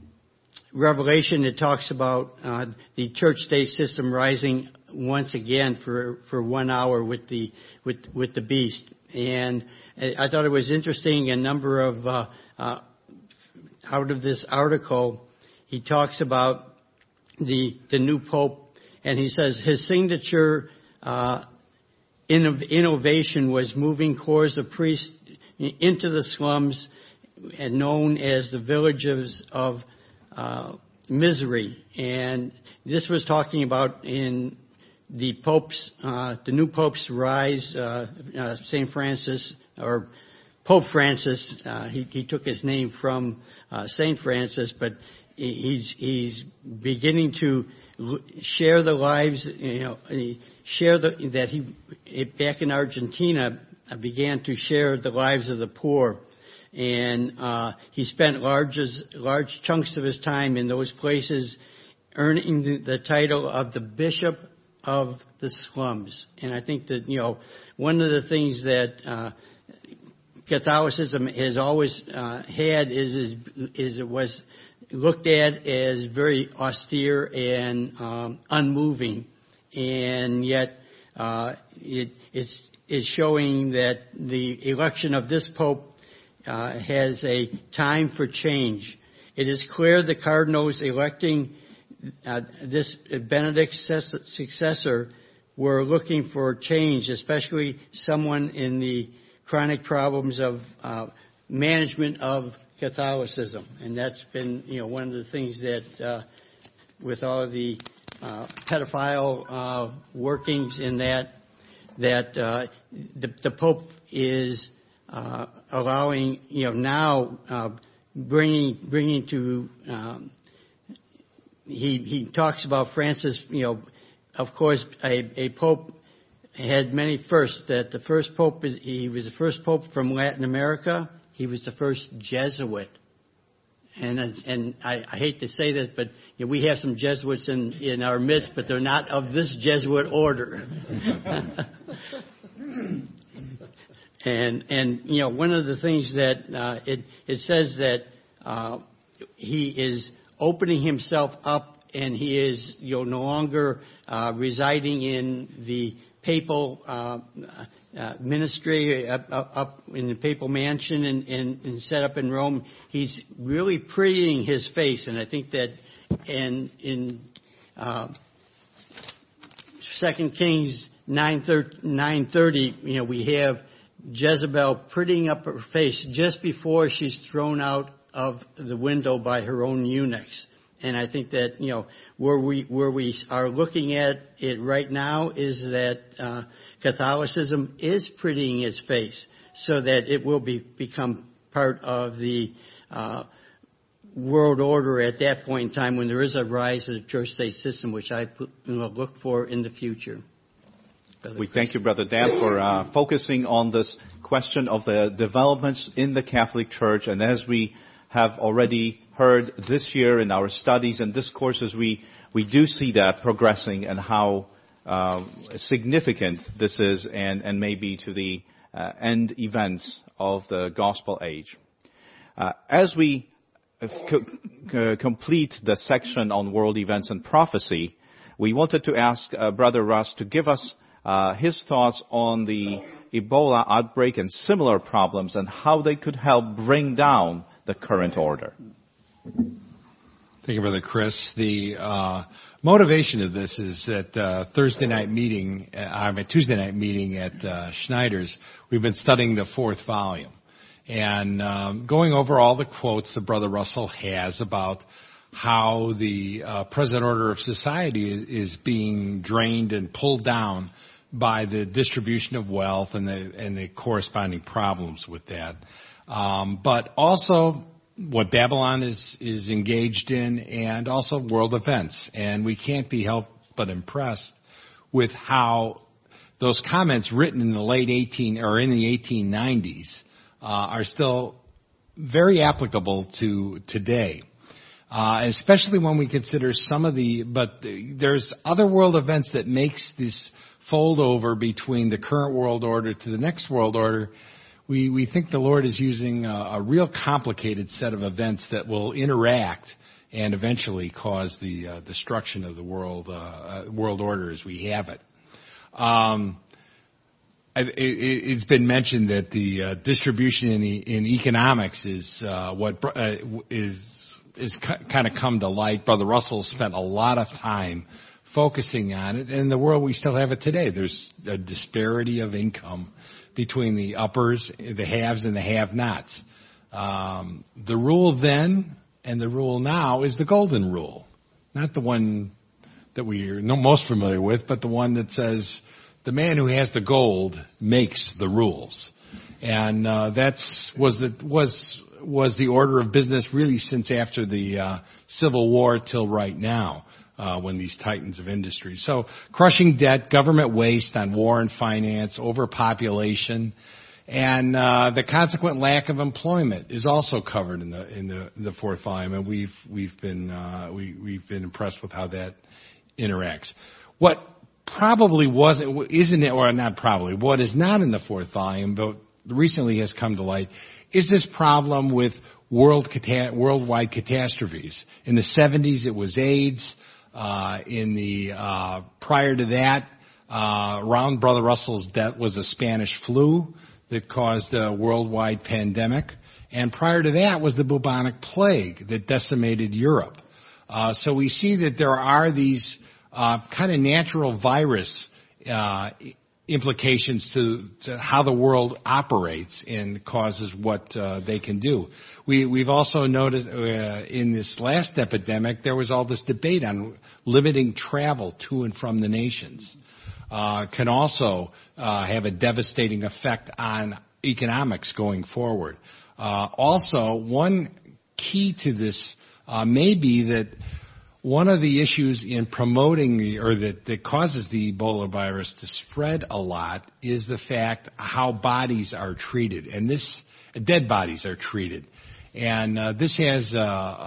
Revelation, it talks about uh, the church-state system rising once again for for one hour with the with with the beast. And I thought it was interesting. A number of uh, uh, out of this article, he talks about the the new Pope, and he says his signature uh, innov- innovation was moving corps of priests into the slums, and known as the villages of uh, misery. And this was talking about in the Pope's, uh, the new Pope's rise, uh, uh, Saint Francis, or Pope Francis. Uh, he, he took his name from uh, Saint Francis, but he's he's beginning to share the lives, you know, share the that he back in Argentina began to share the lives of the poor. And uh, he spent large, large chunks of his time in those places, earning the, the title of the Bishop of the Slums. And I think that, you know, one of the things that uh, Catholicism has always uh, had is, is is it was looked at as very austere and um, unmoving, and yet uh, it it's is showing that the election of this Pope Uh, has a time for change. It is clear the cardinals electing uh, this Benedict's successor were looking for change, especially someone in the chronic problems of uh, management of Catholicism. And that's been, you know, one of the things that, uh, with all of the uh, pedophile uh, workings in that, that uh, the, the Pope is Uh, allowing, you know, now uh, bringing bringing to um, he he talks about Francis. You know, of course, a, a pope had many firsts. That the first pope is, he was the first pope from Latin America. He was the first Jesuit, and and I, I hate to say this, but you know, we have some Jesuits in in our midst, but they're not of this Jesuit order. And, and, you know, one of the things that, uh, it, it says that, uh, he is opening himself up, and he is, you know, no longer, uh, residing in the papal, uh, uh ministry up, up in the papal mansion and, and, and set up in Rome. He's really prettying his face, and I think that, and in, uh, Second Kings nine thirty, you know, we have Jezebel prettying up her face just before she's thrown out of the window by her own eunuchs. And I think that, you know, where we where we are looking at it right now is that uh, Catholicism is prettying its face so that it will be become part of the uh, world order at that point in time when there is a rise of the church-state system, which I you know, look for in the future. We thank you, Brother Dan, for uh, focusing on this question of the developments in the Catholic Church. And as we have already heard this year in our studies and discourses, we, we do see that progressing and how uh, significant this is and, and maybe to the uh, end events of the gospel age. Uh, as we co- co- complete the section on world events and prophecy, we wanted to ask uh, Brother Russ to give us Uh, his thoughts on the Ebola outbreak and similar problems and how they could help bring down the current order. Thank you, Brother Chris. The uh, motivation of this is at uh, Thursday night meeting, uh, I mean Tuesday night meeting at uh, Schneider's. We've been studying the fourth volume and um, going over all the quotes that Brother Russell has about how the uh, present order of society is, is being drained and pulled down by the distribution of wealth and the and the corresponding problems with that. Um, but also what Babylon is is engaged in, and also world events. And we can't be helped but impressed with how those comments written in the late eighteen or in the eighteen nineties uh, are still very applicable to today. Uh, especially when we consider some of the, but there's other world events that makes this fold over between the current world order to the next world order. We, we think the Lord is using a, a real complicated set of events that will interact and eventually cause the uh, destruction of the world, uh, world order as we have it. Um, it, it's been mentioned that the uh, distribution in, the, in economics is uh, what uh, is is kind of come to light. Brother Russell spent a lot of time focusing on it. In the world we still have it today. There's a disparity of income between the uppers, the haves, and the have-nots. Um, the rule then and the rule now is the golden rule, not the one that we're most familiar with, but the one that says the man who has the gold makes the rules. And uh, that's was the was was the order of business really since after the uh, Civil War till right now, uh, when these titans of industry. So crushing debt, government waste on war and finance, overpopulation, and uh, the consequent lack of employment is also covered in the in the, the fourth volume. And we've we've been uh, we we've been impressed with how that interacts. What probably wasn't isn't it or not probably what is not in the fourth volume, but recently has come to light, is this problem with world cata- worldwide catastrophes. In the seventies, it was AIDS. Uh, in the uh, prior to that, uh, around Brother Russell's death was a Spanish flu that caused a worldwide pandemic, and prior to that was the bubonic plague that decimated Europe. Uh, so we see that there are these uh, kind of natural virus uh, implications to, to how the world operates and causes what uh, they can do. We, we've also noted uh, in this last epidemic there was all this debate on limiting travel to and from the nations. Uh, can also uh, have a devastating effect on economics going forward. Uh, also, one key to this uh, may be that one of the issues in promoting the, or that, that causes the Ebola virus to spread a lot is the fact how bodies are treated, and this dead bodies are treated, and uh, this has uh,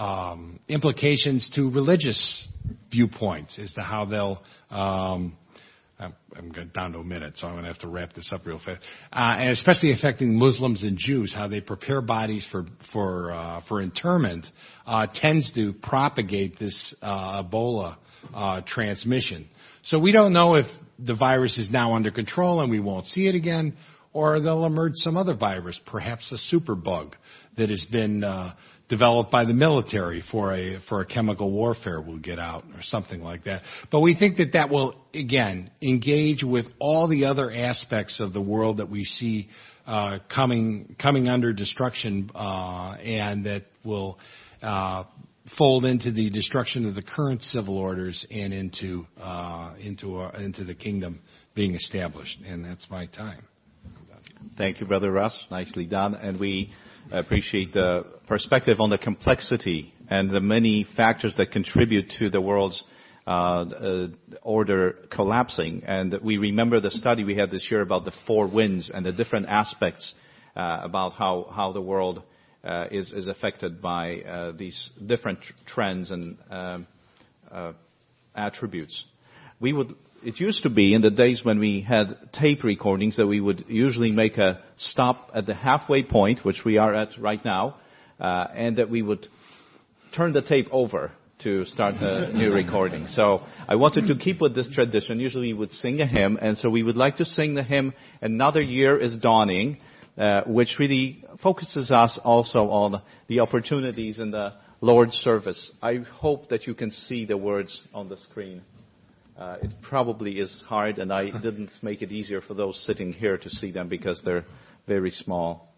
um, implications to religious viewpoints as to how they'll. Um, I'm, I'm down to a minute, so I'm going to have to wrap this up real fast. Uh, and especially affecting Muslims and Jews, how they prepare bodies for for uh, for interment uh, tends to propagate this uh, Ebola uh, transmission. So we don't know if the virus is now under control and we won't see it again, or there'll emerge some other virus, perhaps a superbug that has been uh, developed by the military for a for a chemical warfare will get out or something like that. But we think that that will, again, engage with all the other aspects of the world that we see uh, coming coming under destruction uh, and that will uh, fold into the destruction of the current civil orders and into uh, into uh, into the kingdom being established. And that's my time. Thank you, Brother Russ. Nicely done. And we appreciate the perspective on the complexity and the many factors that contribute to the world's uh, uh, order collapsing. And we remember the study we had this year about the four winds and the different aspects uh, about how, how the world uh, is, is affected by uh, these different tr- trends and um, uh, attributes. We would It used to be in the days when we had tape recordings that we would usually make a stop at the halfway point, which we are at right now, uh, and that we would turn the tape over to start a new recording. So I wanted to keep with this tradition. Usually we would sing a hymn, and so we would like to sing the hymn, Another Year is Dawning, uh, which really focuses us also on the opportunities in the Lord's service. I hope that you can see the words on the screen. Uh, it probably is hard, and I didn't make it easier for those sitting here to see them because they're very small.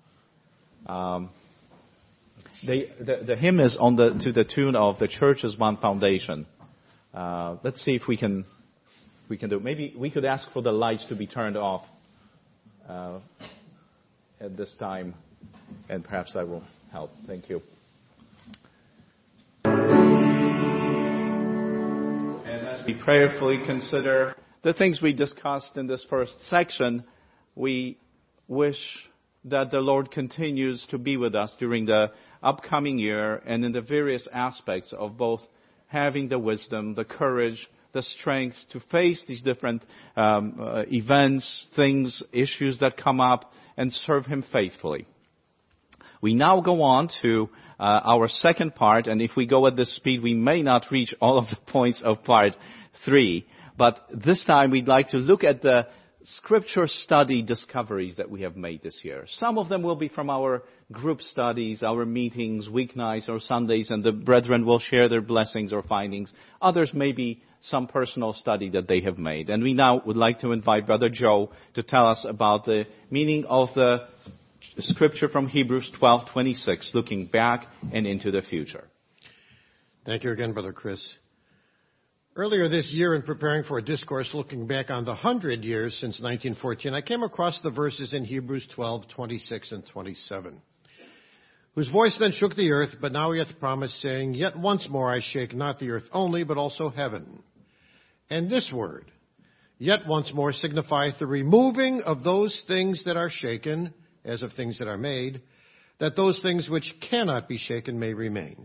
Um, they, the, the hymn is on the to the tune of "The Church is One Foundation." Uh, let's see if we can we can do it. Maybe we could ask for the lights to be turned off uh, at this time, and perhaps that will help. Thank you. We prayerfully consider the things we discussed in this first section. We wish that the Lord continues to be with us during the upcoming year and in the various aspects of both having the wisdom, the courage, the strength to face these different um, uh, events, things, issues that come up, and serve Him faithfully. We now go on to uh, our second part, and if we go at this speed, we may not reach all of the points of part three. But this time we'd like to look at the scripture study discoveries that we have made this year. Some of them will be from our group studies, our meetings, weeknights or Sundays, and the brethren will share their blessings or findings. Others may be some personal study that they have made. And we now would like to invite Brother Joe to tell us about the meaning of the scripture from Hebrews twelve twenty-six, looking back and into the future. Thank you again, Brother Chris. Earlier this year, in preparing for a discourse looking back on the hundred years since nineteen fourteen, I came across the verses in Hebrews twelve twenty-six and twenty-seven. Whose voice then shook the earth, but now he hath promised, saying, Yet once more I shake not the earth only, but also heaven. And this word, yet once more, signifieth the removing of those things that are shaken, as of things that are made, that those things which cannot be shaken may remain.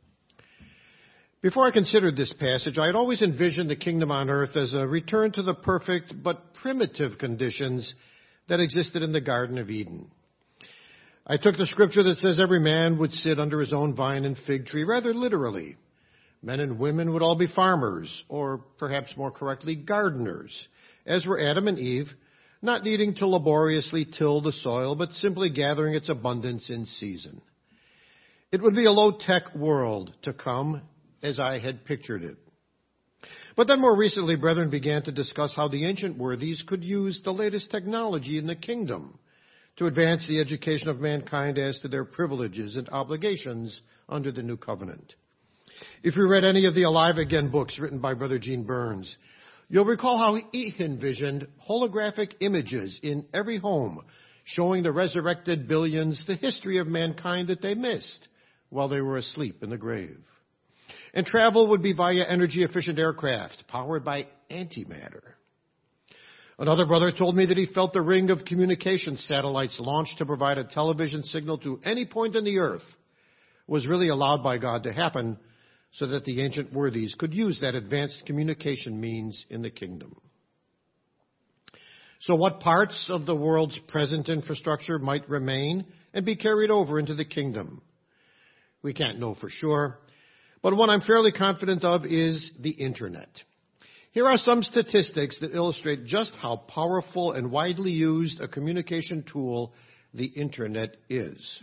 Before I considered this passage, I had always envisioned the kingdom on earth as a return to the perfect but primitive conditions that existed in the Garden of Eden. I took the scripture that says every man would sit under his own vine and fig tree rather literally. Men and women would all be farmers, or perhaps more correctly, gardeners, as were Adam and Eve, not needing to laboriously till the soil, but simply gathering its abundance in season. It would be a low-tech world to come, as I had pictured it. But then more recently, brethren began to discuss how the ancient worthies could use the latest technology in the kingdom to advance the education of mankind as to their privileges and obligations under the new covenant. If you read any of the Alive Again books written by Brother Gene Burns, you'll recall how he envisioned holographic images in every home showing the resurrected billions the history of mankind that they missed while they were asleep in the grave. And travel would be via energy-efficient aircraft powered by antimatter. Another brother told me that he felt the ring of communication satellites launched to provide a television signal to any point in the earth was really allowed by God to happen so that the ancient worthies could use that advanced communication means in the kingdom. So what parts of the world's present infrastructure might remain and be carried over into the kingdom? We can't know for sure. But what I'm fairly confident of is the Internet. Here are some statistics that illustrate just how powerful and widely used a communication tool the Internet is.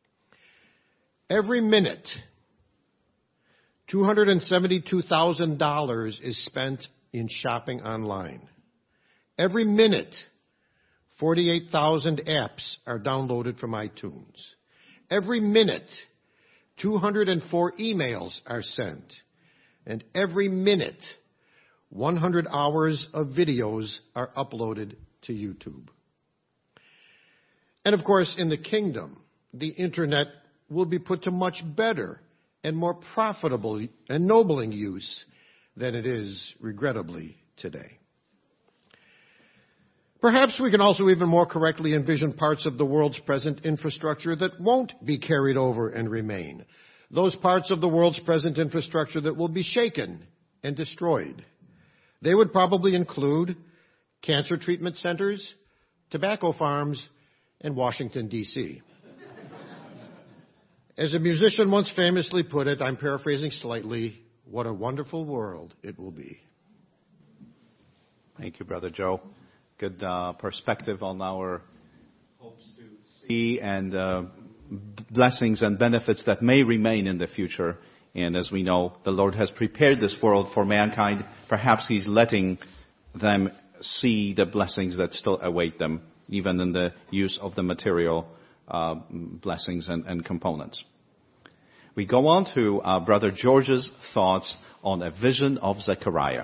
Every minute, two hundred seventy-two thousand dollars is spent in shopping online. Every minute, forty-eight thousand apps are downloaded from iTunes. Every minute, two hundred four emails are sent. And every minute, one hundred hours of videos are uploaded to YouTube. And of course, in the kingdom, the Internet will be put to much better and more profitable and nobling use than it is, regrettably, today. Perhaps we can also even more correctly envision parts of the world's present infrastructure that won't be carried over and remain. Those parts of the world's present infrastructure that will be shaken and destroyed. They would probably include cancer treatment centers, tobacco farms, and Washington, D C As a musician once famously put it, I'm paraphrasing slightly, what a wonderful world it will be. Thank you, Brother Joe. Good uh, perspective on our hopes to see and uh, blessings and benefits that may remain in the future. And as we know, the Lord has prepared this world for mankind. Perhaps He's letting them see the blessings that still await them, even in the use of the material uh, blessings and, and components. We go on to uh, Brother George's thoughts on a vision of Zechariah.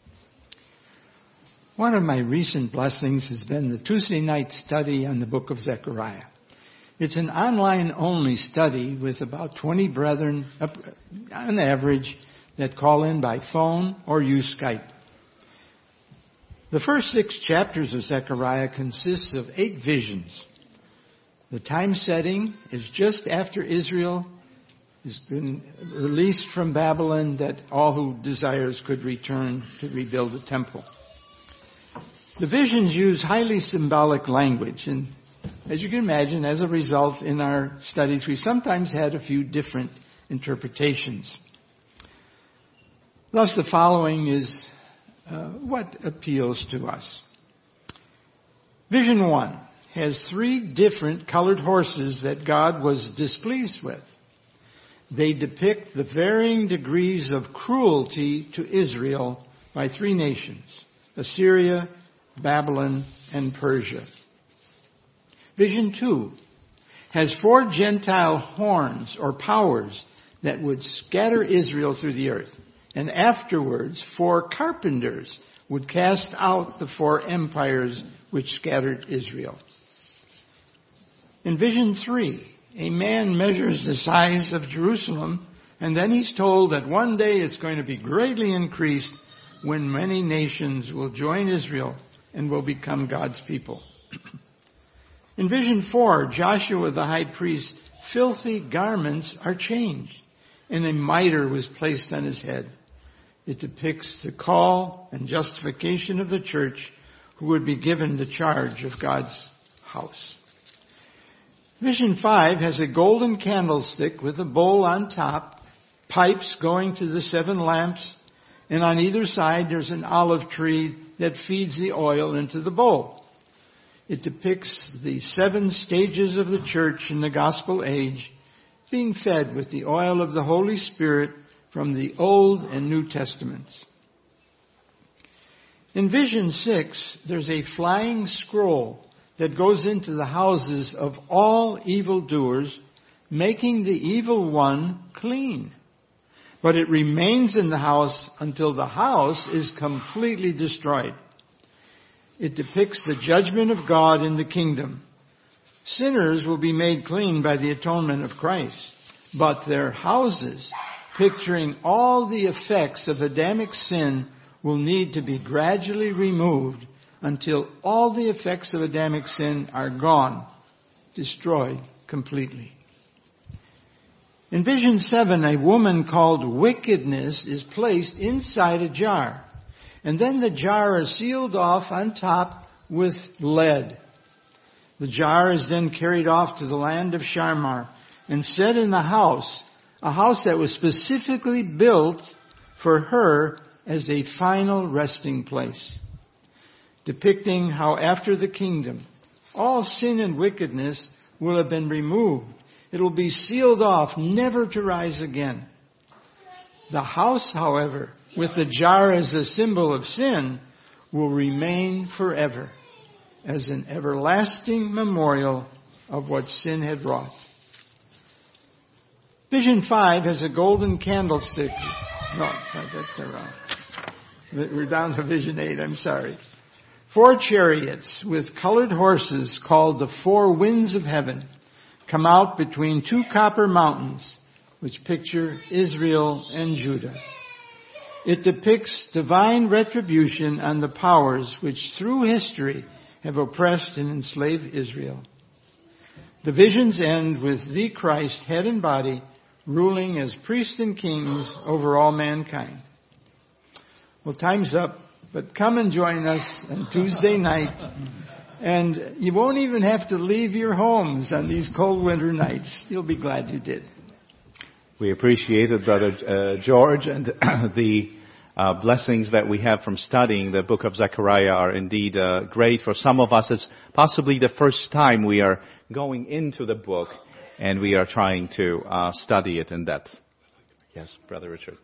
One of my recent blessings has been the Tuesday night study on the book of Zechariah. It's an online-only study with about twenty brethren, on average, that call in by phone or use Skype. The first six chapters of Zechariah consists of eight visions. The time setting is just after Israel has been released from Babylon, that all who desires could return to rebuild the temple. The visions use highly symbolic language, and as you can imagine, as a result, in our studies, we sometimes had a few different interpretations. Thus, the following is uh, what appeals to us. Vision one has three different colored horses that God was displeased with. They depict the varying degrees of cruelty to Israel by three nations: Assyria, Babylon, and Persia. Vision two has four Gentile horns or powers that would scatter Israel through the earth. And afterwards, four carpenters would cast out the four empires which scattered Israel. In Vision three, a man measures the size of Jerusalem, and then he's told that one day it's going to be greatly increased when many nations will join Israel and will become God's people. In Vision four, Joshua the high priest's filthy garments are changed, and a mitre was placed on his head. It depicts the call and justification of the church who would be given the charge of God's house. Vision five has a golden candlestick with a bowl on top, pipes going to the seven lamps, and on either side there's an olive tree that feeds the oil into the bowl. It depicts the seven stages of the church in the gospel age being fed with the oil of the Holy Spirit from the Old and New Testaments. In Vision six, there's a flying scroll that goes into the houses of all evildoers, making the evil one clean. But it remains in the house until the house is completely destroyed. It depicts the judgment of God in the kingdom. Sinners will be made clean by the atonement of Christ, but their houses, picturing all the effects of Adamic sin, will need to be gradually removed until all the effects of Adamic sin are gone, destroyed completely. In Vision seven, a woman called Wickedness is placed inside a jar, and then the jar is sealed off on top with lead. The jar is then carried off to the land of Shamar and set in the house, a house that was specifically built for her as a final resting place, depicting how after the kingdom, all sin and wickedness will have been removed. It will be sealed off, never to rise again. The house, however, with the jar as a symbol of sin, will remain forever as an everlasting memorial of what sin had wrought. Vision five has a golden candlestick. No, that's the wrong. We're down to Vision eight, I'm sorry. Four chariots with colored horses called the four winds of heaven come out between two copper mountains, which picture Israel and Judah. It depicts divine retribution on the powers which through history have oppressed and enslaved Israel. The visions end with the Christ, head and body, ruling as priests and kings over all mankind. Well, time's up, but come and join us on Tuesday night. And you won't even have to leave your homes on these cold winter nights. You'll be glad you did. We appreciate it, Brother uh, George, and the uh, blessings that we have from studying the book of Zechariah are indeed uh, great. For some of us, it's possibly the first time we are going into the book, and we are trying to uh, study it in depth. Yes, Brother Richard.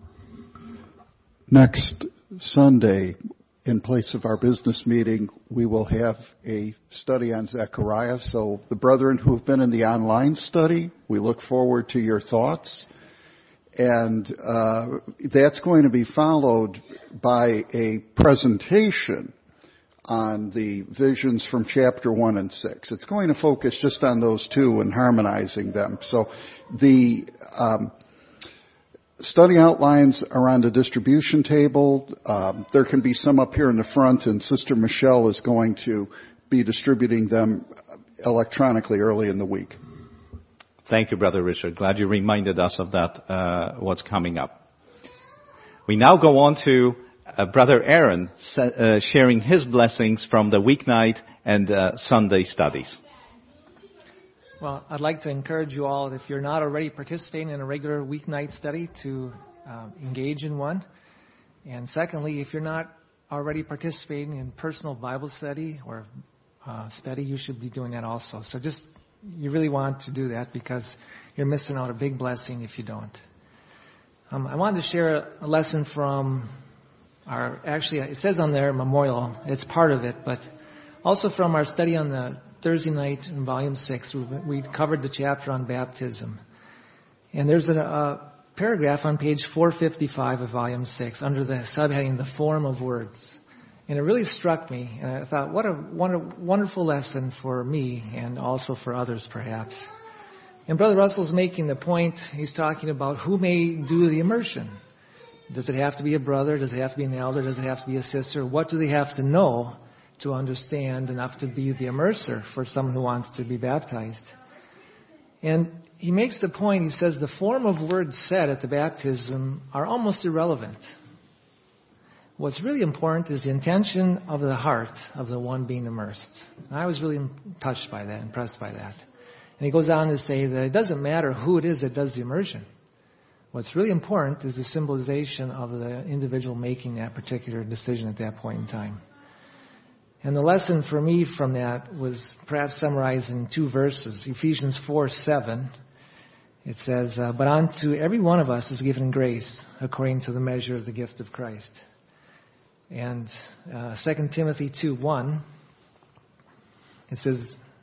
Next Sunday, in place of our business meeting, we will have a study on Zechariah. So the brethren who have been in the online study, we look forward to your thoughts. And uh, that's going to be followed by a presentation on the visions from chapter one and six. It's going to focus just on those two and harmonizing them. So the um, study outlines are on the distribution table. Um, there can be some up here in the front, and Sister Michelle is going to be distributing them electronically early in the week. Thank you, Brother Richard. Glad you reminded us of that, uh, what's coming up. We now go on to uh, Brother Aaron uh, sharing his blessings from the weeknight and uh, Sunday studies. Well, I'd like to encourage you all, if you're not already participating in a regular weeknight study, to um, engage in one. And secondly, if you're not already participating in personal Bible study or uh, study, you should be doing that also. So just, you really want to do that because you're missing out a big blessing if you don't. Um, I wanted to share a lesson from our, actually, it says on there memorial, it's part of it, but also from our study on the Thursday night in Volume six, we, we covered the chapter on baptism. And there's a, a paragraph on page four fifty-five of Volume six under the subheading, The Form of Words. And it really struck me, and I thought, what a wonderful lesson for me and also for others perhaps. And Brother Russell's making the point, he's talking about who may do the immersion. Does it have to be a brother? Does it have to be an elder? Does it have to be a sister? What do they have to know to understand enough to be the immerser for someone who wants to be baptized? And he makes the point, he says, the form of words said at the baptism are almost irrelevant. What's really important is the intention of the heart of the one being immersed. And I was really touched by that, impressed by that. And he goes on to say that it doesn't matter who it is that does the immersion. What's really important is the symbolization of the individual making that particular decision at that point in time. And the lesson for me from that was perhaps summarized in two verses. Ephesians four seven. It says, uh, but unto every one of us is given grace according to the measure of the gift of Christ. And uh, Second Timothy two one, it says,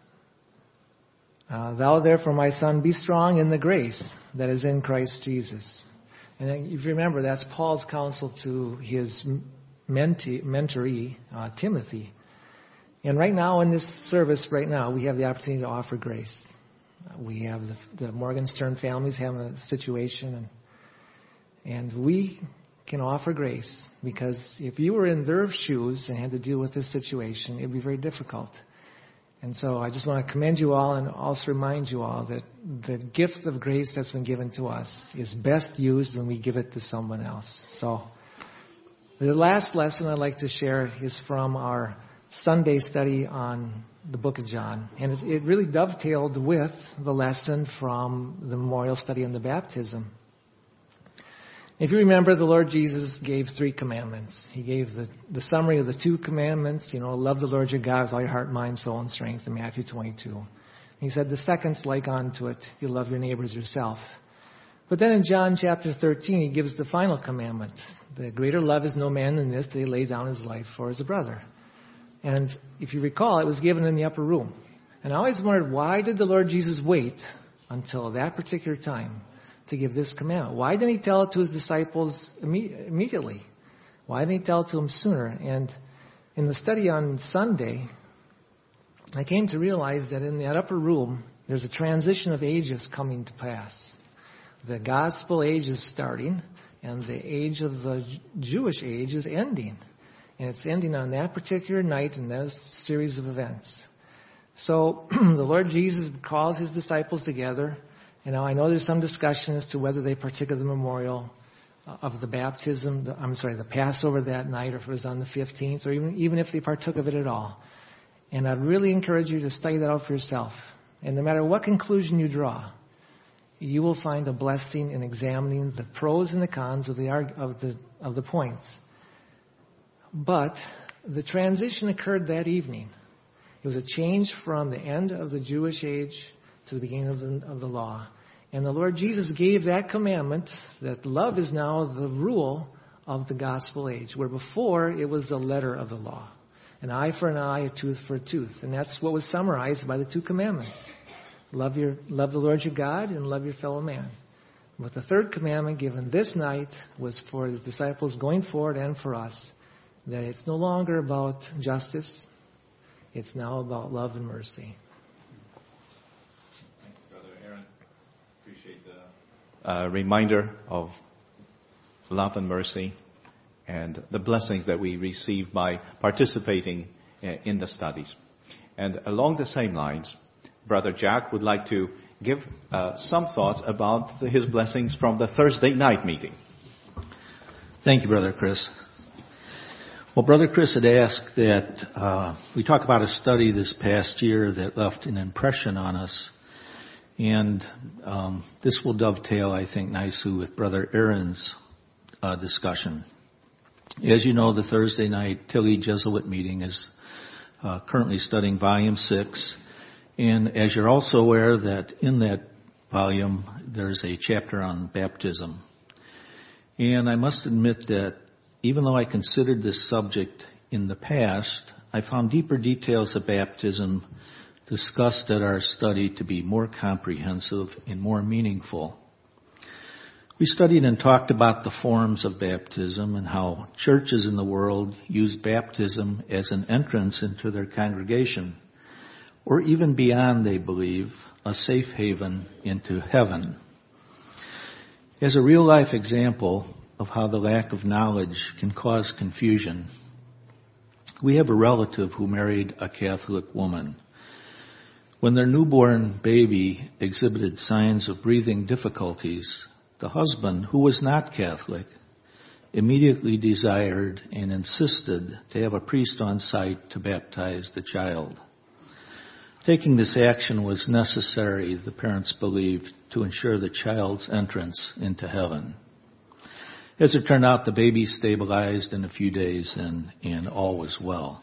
uh, thou therefore, my son, be strong in the grace that is in Christ Jesus. And if you remember, that's Paul's counsel to his mentee, mentoree, uh, Timothy. And right now in this service, right now, we have the opportunity to offer grace. We have the, the Morgenstern families having a situation, and, and we can offer grace, because if you were in their shoes and had to deal with this situation, it would be very difficult. And so I just want to commend you all and also remind you all that the gift of grace that's been given to us is best used when we give it to someone else. So the last lesson I'd like to share is from our Sunday study on the book of John. And it, it really dovetailed with the lesson from the memorial study on the baptism. If you remember, the Lord Jesus gave three commandments. He gave the, the summary of the two commandments, you know, love the Lord your God with all your heart, mind, soul, and strength in Matthew twenty-two. He said the second's like unto it, you love your neighbors yourself. But then in John chapter thirteen, he gives the final commandment. The greater love is no man than this, that he lay down his life for his brother. And if you recall, it was given in the upper room. And I always wondered, why did the Lord Jesus wait until that particular time to give this commandment? Why didn't he tell it to his disciples imme- immediately? Why didn't he tell it to them sooner? And in the study on Sunday, I came to realize that in that upper room, there's a transition of ages coming to pass. The gospel age is starting, and the age of the Jewish age is ending. And it's ending on that particular night in that series of events. So the Lord Jesus calls his disciples together. And now I know there's some discussion as to whether they partook of the memorial of the baptism, the, I'm sorry, the Passover that night, or if it was on the fifteenth, or even, even if they partook of it at all. And I'd really encourage you to study that out for yourself. And no matter what conclusion you draw, you will find a blessing in examining the pros and the cons of the of the of the points. But the transition occurred that evening. It was a change from the end of the Jewish age to the beginning of the, of the law. And the Lord Jesus gave that commandment that love is now the rule of the gospel age, where before it was the letter of the law. An eye for an eye, a tooth for a tooth. And that's what was summarized by the two commandments. Love your, love the Lord your God and love your fellow man. But the third commandment given this night was for his disciples going forward and for us, that it's no longer about justice. It's now about love and mercy. Thank you, Brother Aaron. Appreciate the uh, reminder of love and mercy and the blessings that we receive by participating in the studies. And along the same lines, Brother Jack would like to give uh, some thoughts about the, his blessings from the Thursday night meeting. Thank you, Brother Chris. Well, Brother Chris had asked that uh, we talk about a study this past year that left an impression on us. And um, this will dovetail, I think, nicely with Brother Aaron's uh, discussion. As you know, the Thursday night Tilley Jesuit meeting is uh, currently studying volume six. And as you're also aware that in that volume, there's a chapter on baptism. And I must admit that even though I considered this subject in the past, I found deeper details of baptism discussed at our study to be more comprehensive and more meaningful. We studied and talked about the forms of baptism and how churches in the world use baptism as an entrance into their congregation, or even beyond, they believe, a safe haven into heaven. As a real-life example of how the lack of knowledge can cause confusion, we have a relative who married a Catholic woman. When their newborn baby exhibited signs of breathing difficulties, the husband, who was not Catholic, immediately desired and insisted to have a priest on site to baptize the child. Taking this action was necessary, the parents believed, to ensure the child's entrance into heaven. As it turned out, the baby stabilized in a few days and, and all was well.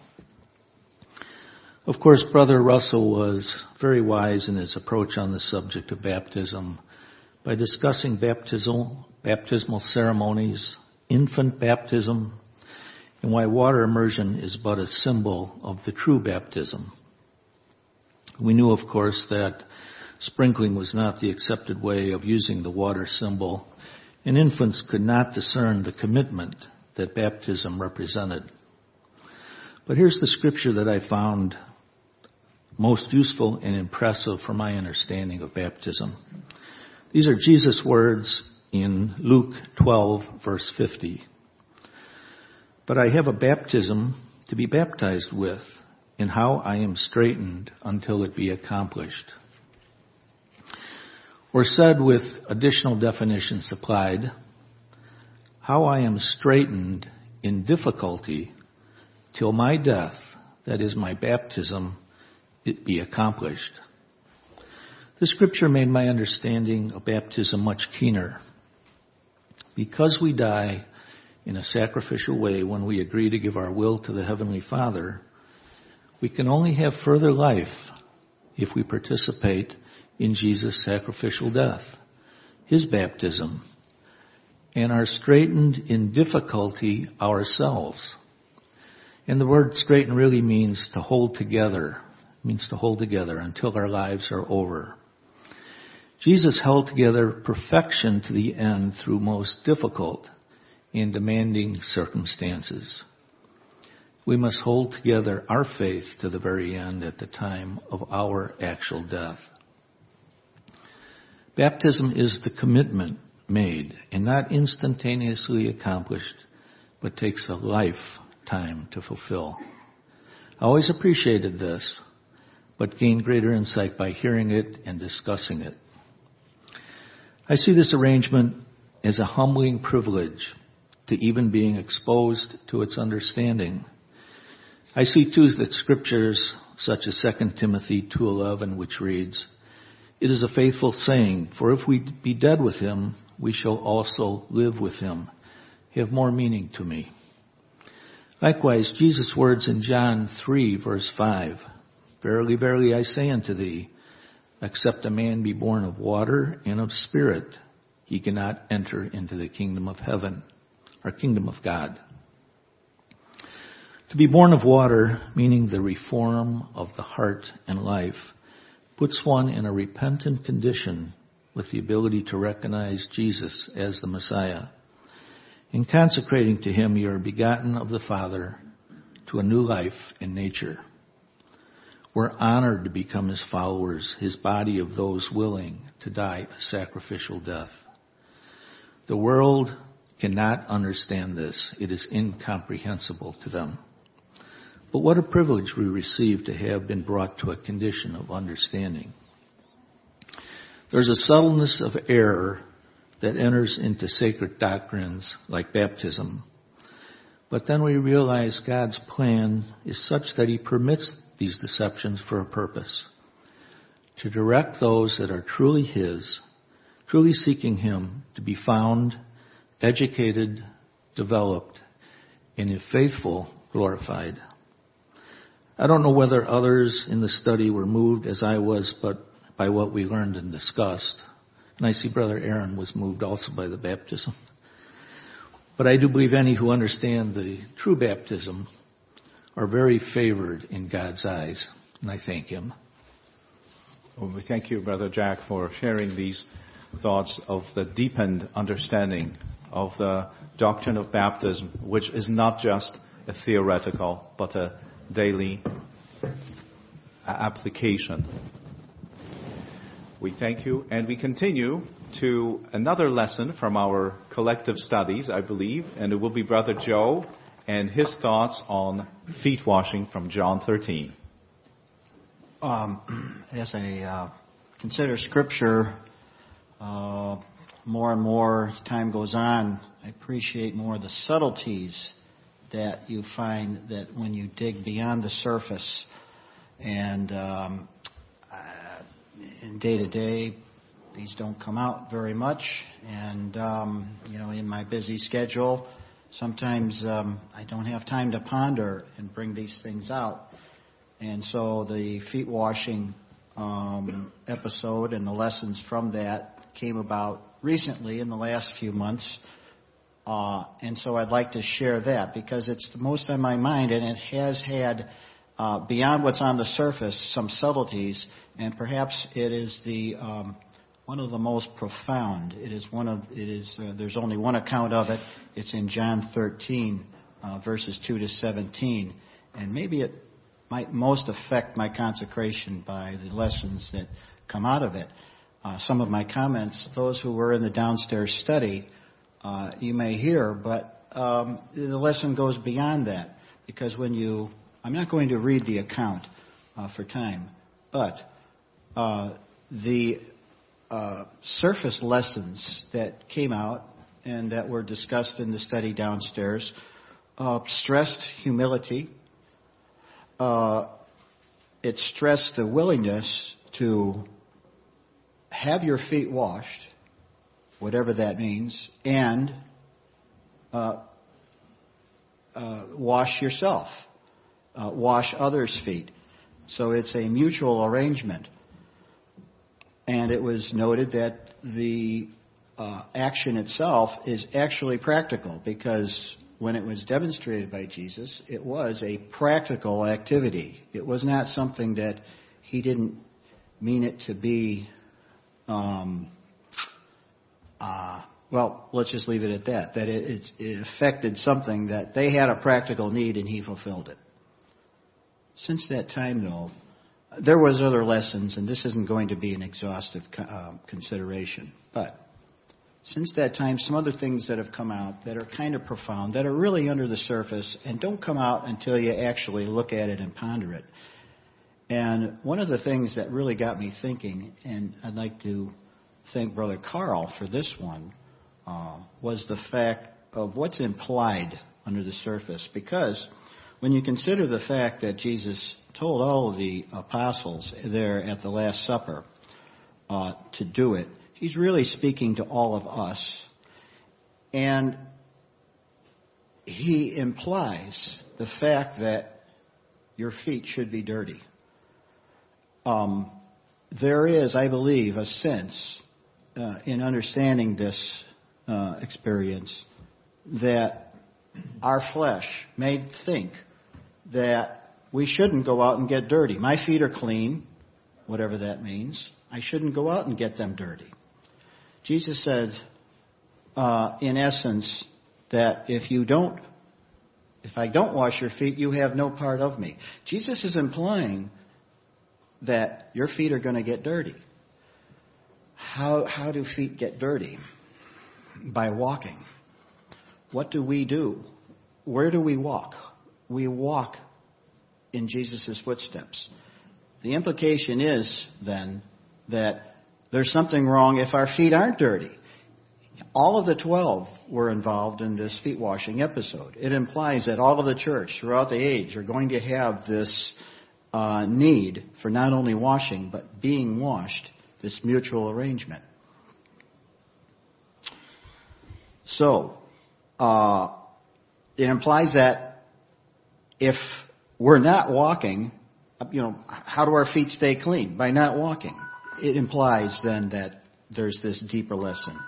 Of course, Brother Russell was very wise in his approach on the subject of baptism by discussing baptismal, baptismal ceremonies, infant baptism, and why water immersion is but a symbol of the true baptism. We knew, of course, that sprinkling was not the accepted way of using the water symbol, and infants could not discern the commitment that baptism represented. But here's the scripture that I found most useful and impressive for my understanding of baptism. These are Jesus' words in Luke twelve, verse fifty. But I have a baptism to be baptized with, and how I am straitened until it be accomplished. Or said with additional definitions supplied, how I am straitened in difficulty till my death, that is my baptism, it be accomplished. The scripture made my understanding of baptism much keener. Because we die in a sacrificial way when we agree to give our will to the Heavenly Father, we can only have further life if we participate in Jesus' sacrificial death, His baptism, and are straitened in difficulty ourselves. And the word straighten really means to hold together, means to hold together until our lives are over. Jesus held together perfection to the end through most difficult and demanding circumstances. We must hold together our faith to the very end at the time of our actual death. Baptism is the commitment made and not instantaneously accomplished, but takes a lifetime to fulfill. I always appreciated this, but gained greater insight by hearing it and discussing it. I see this arrangement as a humbling privilege to even being exposed to its understanding. I see too that scriptures such as Second Timothy two eleven, which reads, "It is a faithful saying, for if we be dead with him, we shall also live with him," have more meaning to me. Likewise, Jesus' words in John three, verse five, "Verily, verily, I say unto thee, except a man be born of water and of spirit, he cannot enter into the kingdom of heaven," or kingdom of God. To be born of water, meaning the reform of the heart and life, puts one in a repentant condition with the ability to recognize Jesus as the Messiah. In consecrating to Him, you are begotten of the Father to a new life and nature. We're honored to become His followers, His body of those willing to die a sacrificial death. The world cannot understand this. It is incomprehensible to them. But what a privilege we receive to have been brought to a condition of understanding. There's a subtleness of error that enters into sacred doctrines like baptism. But then we realize God's plan is such that He permits these deceptions for a purpose. To direct those that are truly His, truly seeking Him, to be found, educated, developed, and if faithful, glorified. I don't know whether others in the study were moved as I was, but by what we learned and discussed. And I see Brother Aaron was moved also by the baptism. But I do believe any who understand the true baptism are very favored in God's eyes. And I thank Him. Well, we thank you, Brother Jack, for sharing these thoughts of the deepened understanding of the doctrine of baptism, which is not just a theoretical, but a daily application. We thank you, and we continue to another lesson from our collective studies, I believe, and it will be Brother Joe and his thoughts on feet washing from John thirteen. Um, as I uh, consider Scripture uh, more and more as time goes on, I appreciate more the subtleties that you find that when you dig beyond the surface. And um, uh, in day to day, these don't come out very much. And, um, you know, in my busy schedule, sometimes um, I don't have time to ponder and bring these things out. And so the feet washing um, episode and the lessons from that came about recently in the last few months. Uh, and so I'd like to share that because it's the most on my mind, and it has had, uh, beyond what's on the surface, some subtleties, and perhaps it is the um, one of the most profound. It is one of it is. Uh, there's only one account of it. It's in John thirteen, uh, verses two to seventeen, and maybe it might most affect my consecration by the lessons that come out of it. Uh, some of my comments, those who were in the downstairs study, uh, you may hear, but um, the lesson goes beyond that. Because when you, I'm not going to read the account uh, for time, but uh, the uh, surface lessons that came out and that were discussed in the study downstairs uh, stressed humility. Uh, it stressed the willingness to have your feet washed, whatever that means, and uh, uh, wash yourself, uh, wash others' feet. So it's a mutual arrangement. And it was noted that the uh, action itself is actually practical because when it was demonstrated by Jesus, it was a practical activity. It was not something that He didn't mean it to be, um, uh, well, let's just leave it at that, that it, it, it affected something that they had a practical need and He fulfilled it. Since that time, though, there was other lessons, and this isn't going to be an exhaustive uh, consideration, but since that time, some other things that have come out that are kind of profound, that are really under the surface and don't come out until you actually look at it and ponder it. And one of the things that really got me thinking, and I'd like to thank Brother Carl for this one, uh, was the fact of what's implied under the surface. Because when you consider the fact that Jesus told all of the apostles there at the Last Supper uh, to do it, He's really speaking to all of us. And He implies the fact that your feet should be dirty. Um, there is, I believe, a sense uh, in understanding this uh, experience that our flesh may think that we shouldn't go out and get dirty. My feet are clean, whatever that means. I shouldn't go out and get them dirty. Jesus said, uh, in essence, that if you don't, if I don't wash your feet, you have no part of me. Jesus is implying that your feet are going to get dirty. How, how do feet get dirty? By walking. What do we do? Where do we walk? We walk in Jesus' footsteps. The implication is, then, that there's something wrong if our feet aren't dirty. All of the twelve were involved in this feet washing episode. It implies that all of the church throughout the age are going to have this uh, need for not only washing, but being washed, this mutual arrangement. So, uh, it implies that if we're not walking, you know, how do our feet stay clean? By not walking. It implies then that there's this deeper lesson.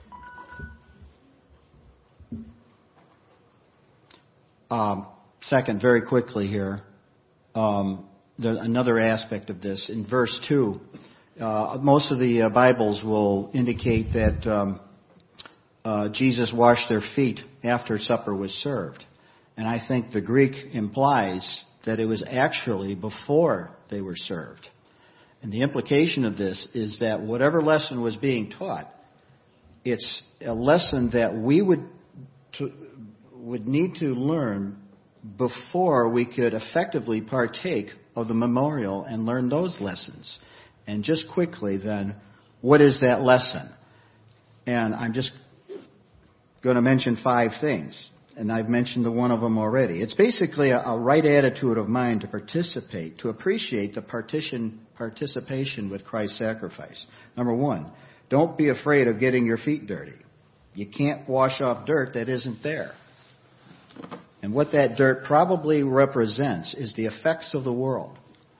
Um, second, very quickly here, um, the, another aspect of this. In verse two, uh, most of the uh, Bibles will indicate that um, uh, Jesus washed their feet after supper was served. And I think the Greek implies that it was actually before they were served. And the implication of this is that whatever lesson was being taught, it's a lesson that we would to, would need to learn before we could effectively partake of the memorial and learn those lessons. And just quickly then, what is that lesson? And I'm just going to mention five things. And I've mentioned the one of them already. It's basically a, a right attitude of mind to participate, to appreciate the partition, participation with Christ's sacrifice. Number one, don't be afraid of getting your feet dirty. You can't wash off dirt that isn't there. And what that dirt probably represents is the effects of the world.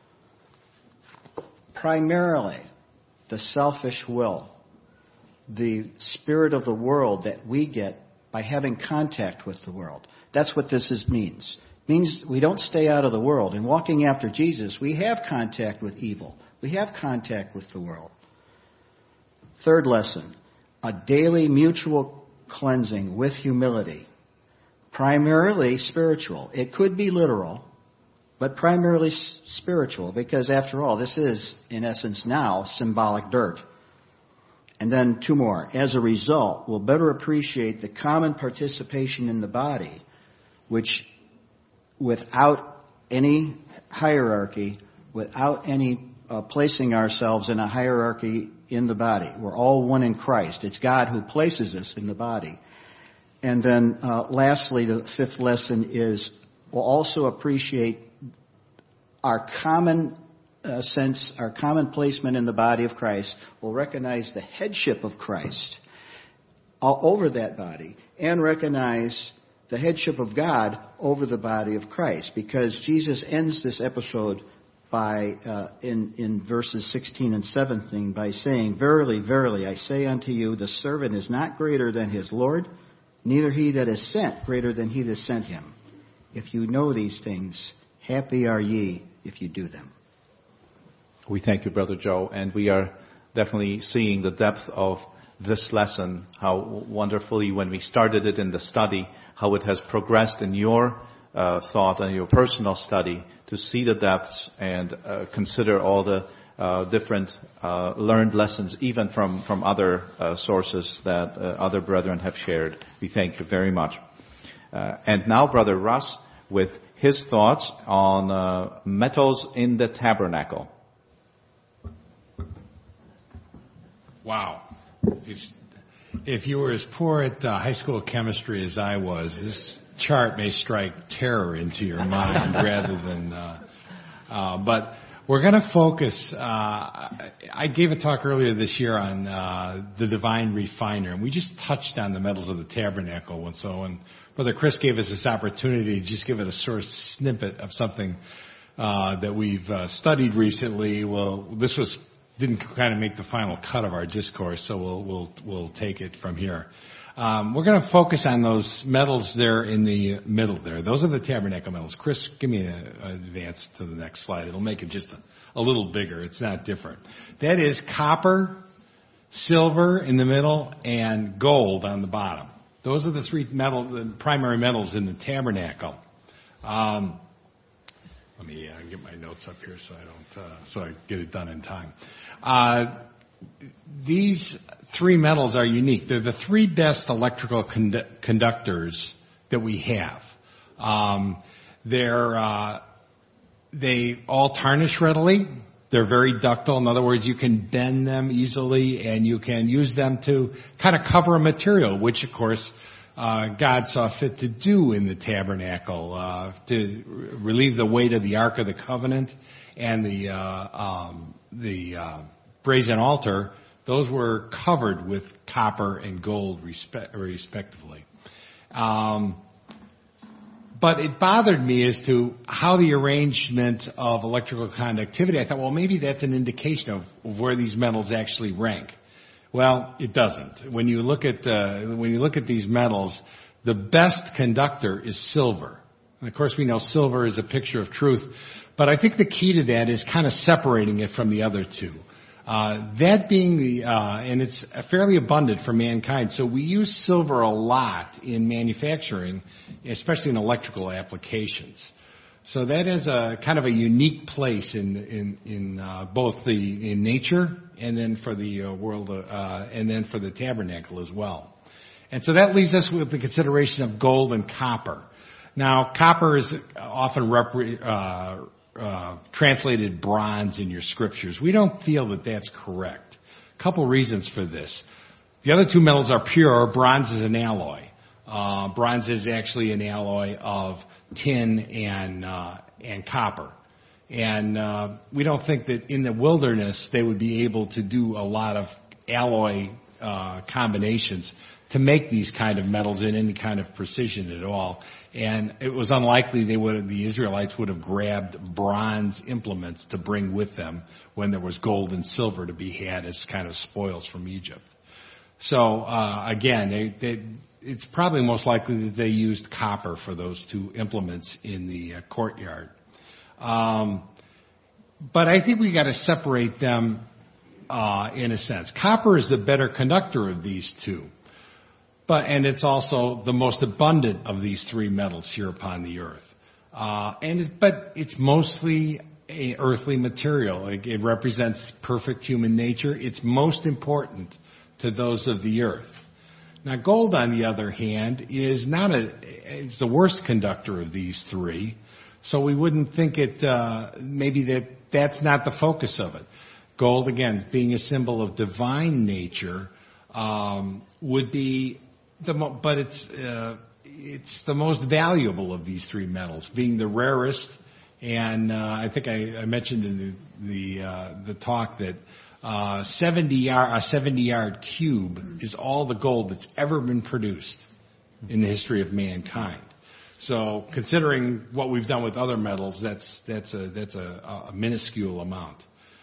Primarily, the selfish will, the spirit of the world that we get by having contact with the world. That's what this is, means. It means we don't stay out of the world. In walking after Jesus, we have contact with evil. We have contact with the world. Third lesson, a daily mutual cleansing with humility. Primarily spiritual. It could be literal, but primarily spiritual, because after all, this is, in essence now, symbolic dirt. And then two more. As a result, we'll better appreciate the common participation in the body, which without any hierarchy, without any uh, placing ourselves in a hierarchy in the body. We're all one in Christ. It's God who places us in the body. And then uh, lastly, the fifth lesson is we'll also appreciate our common uh, sense, our common placement in the body of Christ. We'll recognize the headship of Christ all over that body and recognize the headship of God over the body of Christ, because Jesus ends this episode by uh, in, in verses sixteen and seventeen by saying, "Verily, verily, I say unto you, the servant is not greater than his Lord, neither he that is sent greater than he that sent him. If you know these things, happy are ye if you do them." We thank you, Brother Joe, and we are definitely seeing the depth of this lesson, how wonderfully when we started it in the study, how it has progressed in your uh, thought and your personal study to see the depths and uh, consider all the uh, different uh, learned lessons, even from, from other uh, sources that uh, other brethren have shared. We thank you very much. Uh, and now Brother Russ with his thoughts on uh, metals in the tabernacle. Wow. If, if you were as poor at uh, high school chemistry as I was, this chart may strike terror into your mind rather than... Uh, uh, but we're going to focus... Uh, I gave a talk earlier this year on uh, the divine refiner, and we just touched on the metals of the tabernacle. And so when Brother Chris gave us this opportunity to just give it a sort of snippet of something uh, that we've uh, studied recently, well, this was... didn't kind of make the final cut of our discourse, so we'll we'll we'll take it from here. Um, we're going to focus on those metals there in the middle there. Those are the tabernacle metals. Chris, give me an advance to the next slide. It'll make it just a, a little bigger. It's not different. That is copper, silver in the middle, and gold on the bottom. Those are the three metal, the primary metals in the tabernacle. Um, Let me uh, get my notes up here so I don't, uh, so I get it done in time. Uh, these three metals are unique. They're the three best electrical condu- conductors that we have. Um, they're uh, they all tarnish readily. They're very ductile. In other words, you can bend them easily, and you can use them to kind of cover a material, which, of course, Uh, God saw fit to do in the tabernacle, uh, to relieve the weight of the Ark of the Covenant and the uh, um, the uh, brazen altar. Those were covered with copper and gold, respe- respectively. Um, but it bothered me as to how the arrangement of electrical conductivity. I thought, well, maybe that's an indication of, of where these metals actually rank. Well, it doesn't. When you look at uh, when you look at these metals, the best conductor is silver. And of course, we know silver is a picture of truth, but I think the key to that is kind of separating it from the other two. Uh, that being the, uh, and it's fairly abundant for mankind. So we use silver a lot in manufacturing, especially in electrical applications. So that is a kind of a unique place in in, in uh, both the in nature and then for the uh, world uh, and then for the tabernacle as well. And so that leaves us with the consideration of gold and copper. Now, copper is often repre- uh, Uh, translated bronze in your scriptures. We don't feel that that's correct. A couple reasons for this. The other two metals are pure. Bronze is an alloy. Uh, bronze is actually an alloy of tin and uh, and copper. And uh, we don't think that in the wilderness they would be able to do a lot of alloy uh, combinations to make these kind of metals in any kind of precision at all. And it was unlikely they would, the Israelites would have grabbed bronze implements to bring with them when there was gold and silver to be had as kind of spoils from Egypt. So uh, again, they, they, it's probably most likely that they used copper for those two implements in the uh, courtyard. Um, but I think we got to separate them uh, in a sense. Copper is the better conductor of these two. But, and it's also the most abundant of these three metals here upon the earth. Uh, and it, but it's mostly a earthly material. It, it represents perfect human nature. It's most important to those of the earth. Now, gold, on the other hand, is not a, it's the worst conductor of these three. So we wouldn't think it, uh, maybe that that's not the focus of it. Gold, again, being a symbol of divine nature, um, would be The mo- but it's uh, it's the most valuable of these three metals, being the rarest. And uh, I think I, I mentioned in the the, uh, the talk that uh, seventy yard, a seventy yard cube is all the gold that's ever been produced in the history of mankind. So, considering what we've done with other metals, that's that's a that's a, a minuscule amount.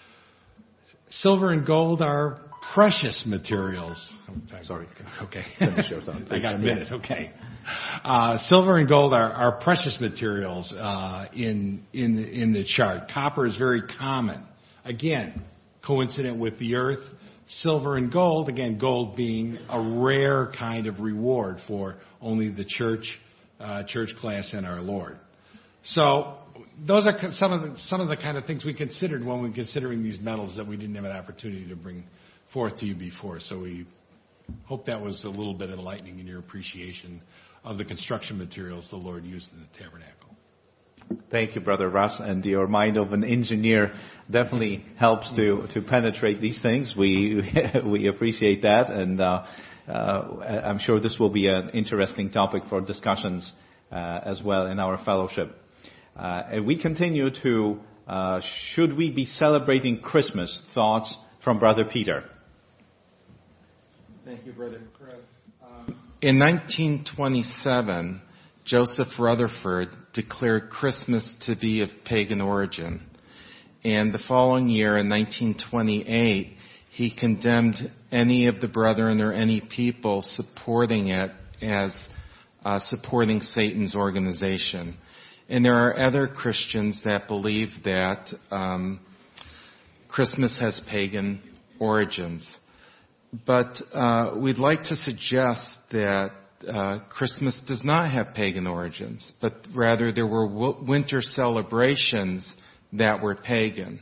Silver and gold are precious materials. Oh, sorry. Okay. I got a minute. Okay. Uh, silver and gold are, are precious materials uh, in in the, in the chart. Copper is very common. Again, coincident with the earth. Silver and gold, again, gold being a rare kind of reward for only the church, uh, church class and our Lord. So those are some of the some of the kind of things we considered when we were considering these metals that we didn't have an opportunity to bring forth to you before. So we hope that was a little bit enlightening in your appreciation of the construction materials the Lord used in the tabernacle. Thank you, Brother Russ. And your mind of an engineer definitely helps to, to penetrate these things. We we appreciate that, and uh, uh, I'm sure this will be an interesting topic for discussions uh, as well in our fellowship. Uh, and we continue to, uh, should we be celebrating Christmas? Thoughts from Brother Peter. Thank you, Brother Chris. Um, in nineteen twenty-seven, Joseph Rutherford declared Christmas to be of pagan origin. And the following year, in nineteen twenty-eight, he condemned any of the brethren or any people supporting it as uh, supporting Satan's organization. And there are other Christians that believe that um, Christmas has pagan origins. But uh, we'd like to suggest that uh, Christmas does not have pagan origins, but rather there were w- winter celebrations that were pagan.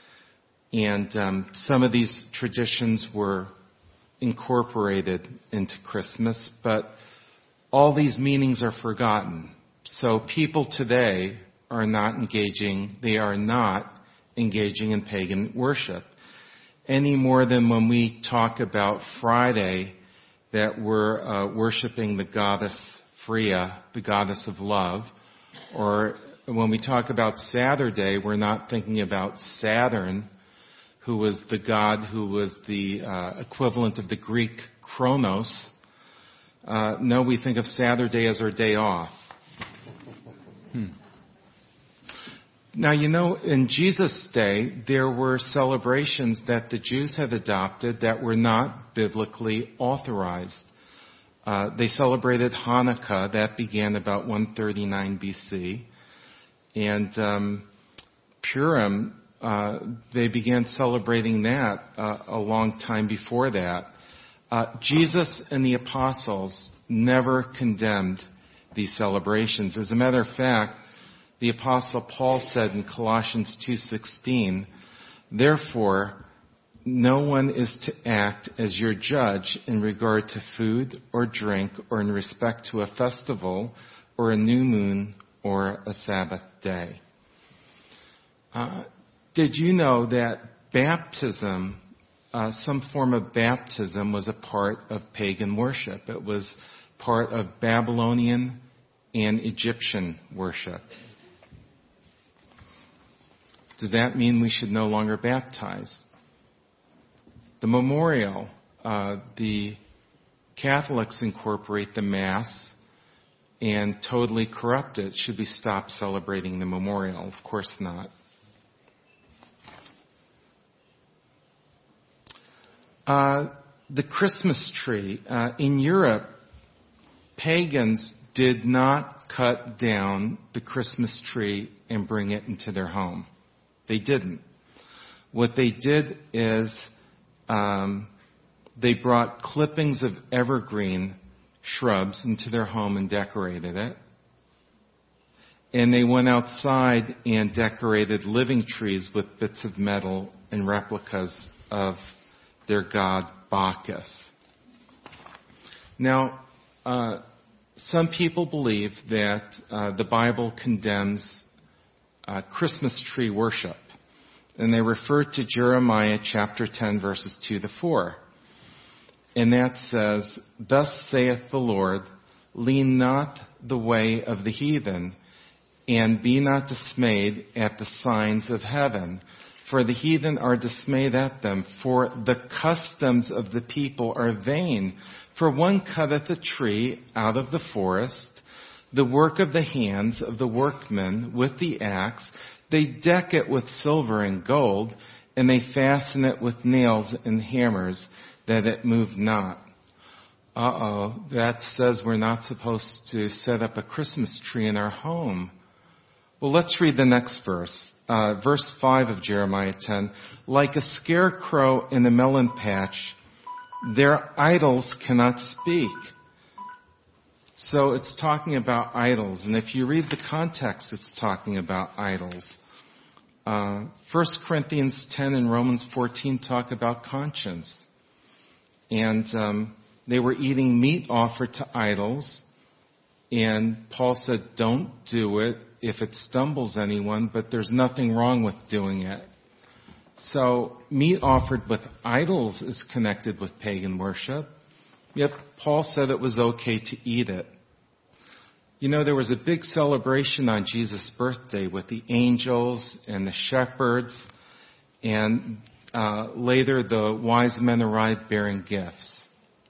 And um, some of these traditions were incorporated into Christmas, but all these meanings are forgotten. So people today are not engaging, they are not engaging in pagan worship any more than when we talk about Friday that we're uh, worshiping the goddess Freya, the goddess of love, or when we talk about Saturday, we're not thinking about Saturn, who was the god who was the uh, equivalent of the Greek Kronos. Uh, no, we think of Saturday as our day off. Hmm. Now, you know, in Jesus' day, there were celebrations that the Jews had adopted that were not biblically authorized. Uh, they celebrated Hanukkah. That began about one thirty-nine B C. And um, Purim, uh, they began celebrating that uh, a long time before that. Uh, Jesus and the apostles never condemned these celebrations. As a matter of fact, the apostle Paul said in Colossians two sixteen, "Therefore, no one is to act as your judge in regard to food or drink or in respect to a festival or a new moon or a Sabbath day." Uh, did you know that baptism, uh, some form of baptism, was a part of pagan worship? It was part of Babylonian and Egyptian worship. Does that mean we should no longer baptize? The memorial, uh, the Catholics incorporate the Mass and totally corrupt it. Should we stop celebrating the memorial? Of course not. Uh, the Christmas tree. Uh, in Europe, pagans did not cut down the Christmas tree and bring it into their home. They didn't. What they did is um, they brought clippings of evergreen shrubs into their home and decorated it. And they went outside and decorated living trees with bits of metal and replicas of their god Bacchus. Now, uh, some people believe that uh, the Bible condemns uh, Christmas tree worship. And they refer to Jeremiah chapter ten, verses two to four. And that says, "Thus saith the Lord, lean not the way of the heathen, and be not dismayed at the signs of heaven. For the heathen are dismayed at them, for the customs of the people are vain. For one cutteth a tree out of the forest, the work of the hands of the workmen with the axe. They deck it with silver and gold, and they fasten it with nails and hammers, that it move not." Uh-oh, that says we're not supposed to set up a Christmas tree in our home. Well, let's read the next verse. Uh, verse five of Jeremiah ten. "Like a scarecrow in a melon patch, their idols cannot speak." So it's talking about idols. And if you read the context, it's talking about idols. Uh, First Corinthians ten and Romans fourteen talk about conscience. And um, they were eating meat offered to idols. And Paul said, don't do it if it stumbles anyone, but there's nothing wrong with doing it. So meat offered with idols is connected with pagan worship. Yet Paul said it was okay to eat it. You know, there was a big celebration on Jesus' birthday with the angels and the shepherds, and uh, later the wise men arrived bearing gifts.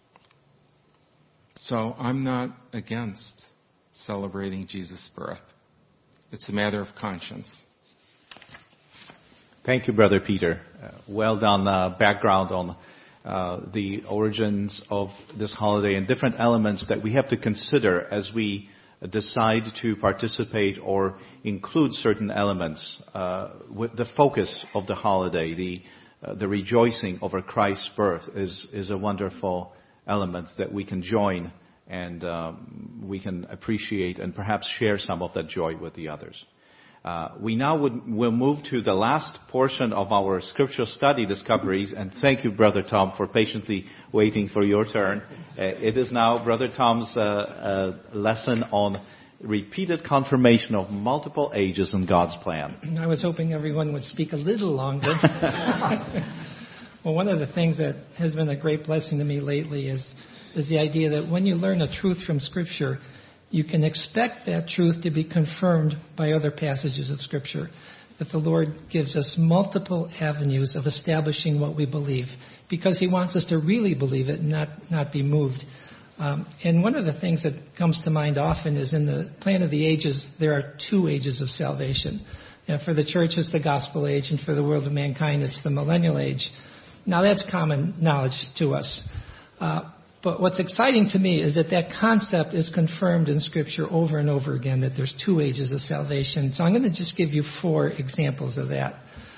So I'm not against celebrating Jesus' birth. It's a matter of conscience. Thank you, Brother Peter. Uh, well done uh, background on uh, the origins of this holiday and different elements that we have to consider as we decide to participate or include certain elements. Uh, with the focus of the holiday, the uh, the rejoicing over Christ's birth is is a wonderful element that we can join and um, we can appreciate and perhaps share some of that joy with the others. Uh, we now would, will move to the last portion of our scriptural study discoveries, and thank you, Brother Tom, for patiently waiting for your turn. Uh, it is now Brother Tom's uh, uh, lesson on repeated confirmation of multiple ages in God's plan. I was hoping everyone would speak a little longer. Well, one of the things that has been a great blessing to me lately is is the idea that when you learn a truth from Scripture, you can expect that truth to be confirmed by other passages of Scripture. That the Lord gives us multiple avenues of establishing what we believe, because He wants us to really believe it and not, not be moved. Um, and one of the things that comes to mind often is in the plan of the ages, there are two ages of salvation. And for the church, it's the gospel age, and for the world of mankind, it's the millennial age. Now, that's common knowledge to us. Uh, but what's exciting to me is that that concept is confirmed in Scripture over and over again, that there's two ages of salvation. So I'm going to just give you four examples of that.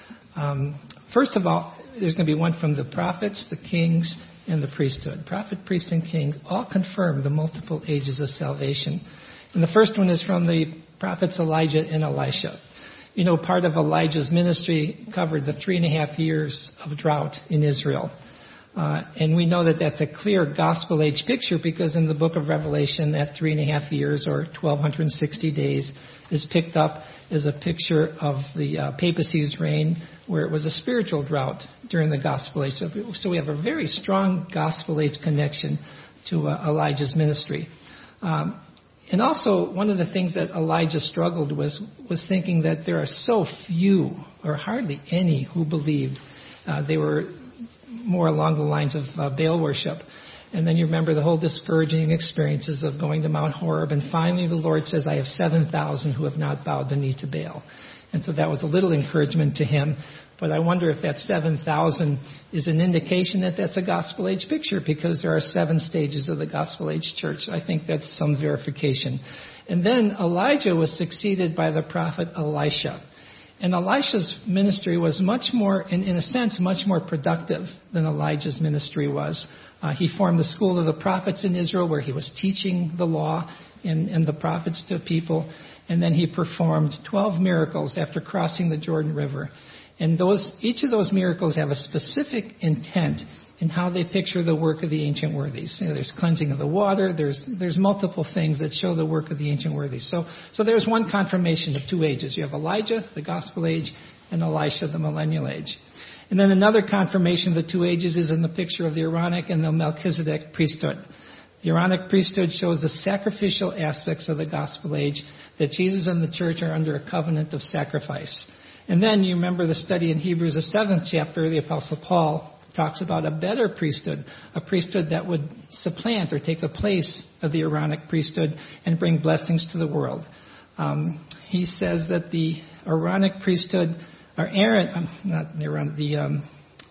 Um, first of all, there's going to be one from the prophets, the kings, and the priesthood. Prophet, priest, and king all confirm the multiple ages of salvation. And the first one is from the prophets Elijah and Elisha. You know, part of Elijah's ministry covered the three and a half years of drought in Israel. Uh, and we know that that's a clear gospel age picture because in the book of Revelation, that three and a half years or twelve sixty days is picked up as a picture of the uh, papacy's reign, where it was a spiritual drought during the gospel age. So, so we have a very strong gospel age connection to uh, Elijah's ministry. Um, and also, one of the things that Elijah struggled with was thinking that there are so few or hardly any who believed. Uh, they were more along the lines of uh, Baal worship. And then you remember the whole discouraging experiences of going to Mount Horeb. And finally the Lord says, I have seven thousand who have not bowed the knee to Baal. And so that was a little encouragement to him. But I wonder if that seven thousand is an indication that that's a gospel age picture, because there are seven stages of the gospel age church. I think that's some verification. And then Elijah was succeeded by the prophet Elisha. And Elisha's ministry was much more, in, in a sense, much more productive than Elijah's ministry was. Uh, he formed the school of the prophets in Israel, where he was teaching the law and, and the prophets to people. And then he performed twelve miracles after crossing the Jordan River. And those, each of those miracles have a specific intent in how they picture the work of the ancient worthies. You know, there's cleansing of the water. There's there's multiple things that show the work of the ancient worthies. So so there's one confirmation of two ages. You have Elijah, the gospel age, and Elisha, the millennial age. And then another confirmation of the two ages is in the picture of the Aaronic and the Melchizedek priesthood. The Aaronic priesthood shows the sacrificial aspects of the gospel age, that Jesus and the church are under a covenant of sacrifice. And then you remember the study in Hebrews, the seventh chapter, the Apostle Paul talks about a better priesthood, a priesthood that would supplant or take the place of the Aaronic priesthood and bring blessings to the world. Um, he says that the Aaronic priesthood, or Aaron, um, not the Aaronic, the um,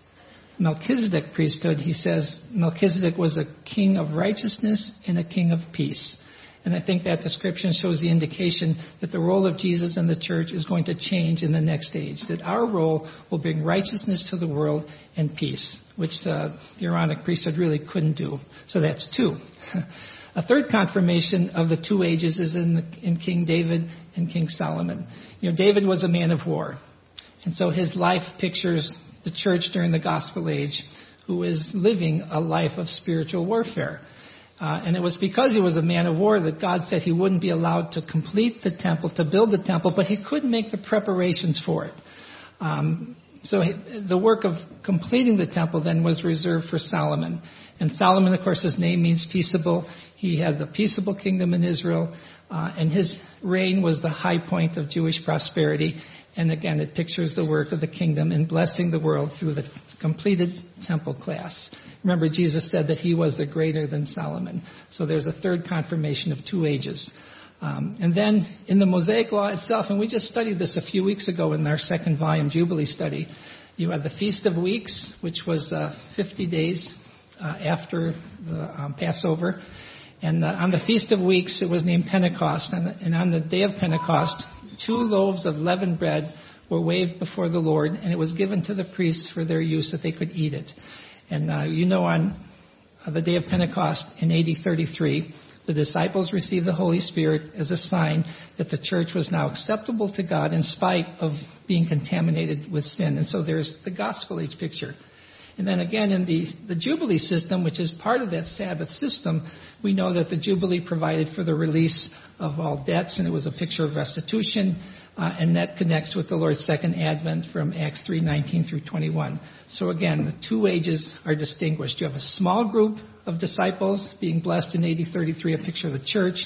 Melchizedek priesthood, he says Melchizedek was a king of righteousness and a king of peace. And I think that description shows the indication that the role of Jesus and the church is going to change in the next age, that our role will bring righteousness to the world and peace, which uh, the Aaronic priesthood really couldn't do. So that's two. A third confirmation of the two ages is in, the, in King David and King Solomon. You know, David was a man of war. And so his life pictures the church during the gospel age, who is living a life of spiritual warfare. Uh, and it was because he was a man of war that God said he wouldn't be allowed to complete the temple, to build the temple, but he could make the preparations for it. Um, so he, the work of completing the temple then was reserved for Solomon. And Solomon, of course, his name means peaceable. He had the peaceable kingdom in Israel, uh, and his reign was the high point of Jewish prosperity. And again, it pictures the work of the kingdom in blessing the world through the completed temple class. Remember, Jesus said that he was the greater than Solomon. So there's a third confirmation of two ages. Um, and then in the Mosaic Law itself, and we just studied this a few weeks ago in our second volume Jubilee study, you had the Feast of Weeks, which was uh, fifty days uh, after the um, Passover. And uh, on the Feast of Weeks, it was named Pentecost. And, and on the day of Pentecost, two loaves of leavened bread were waved before the Lord, and it was given to the priests for their use that they could eat it. And uh, you know, on uh, the day of Pentecost in A D thirty-three, the disciples received the Holy Spirit as a sign that the church was now acceptable to God in spite of being contaminated with sin. And so there's the gospel age picture. And then again, in the, the Jubilee system, which is part of that Sabbath system, we know that the Jubilee provided for the release of all debts, and it was a picture of restitution, uh, and that connects with the Lord's second advent from Acts three nineteen through twenty-one. So again, the two ages are distinguished. You have a small group of disciples being blessed in A D thirty-three, a picture of the church,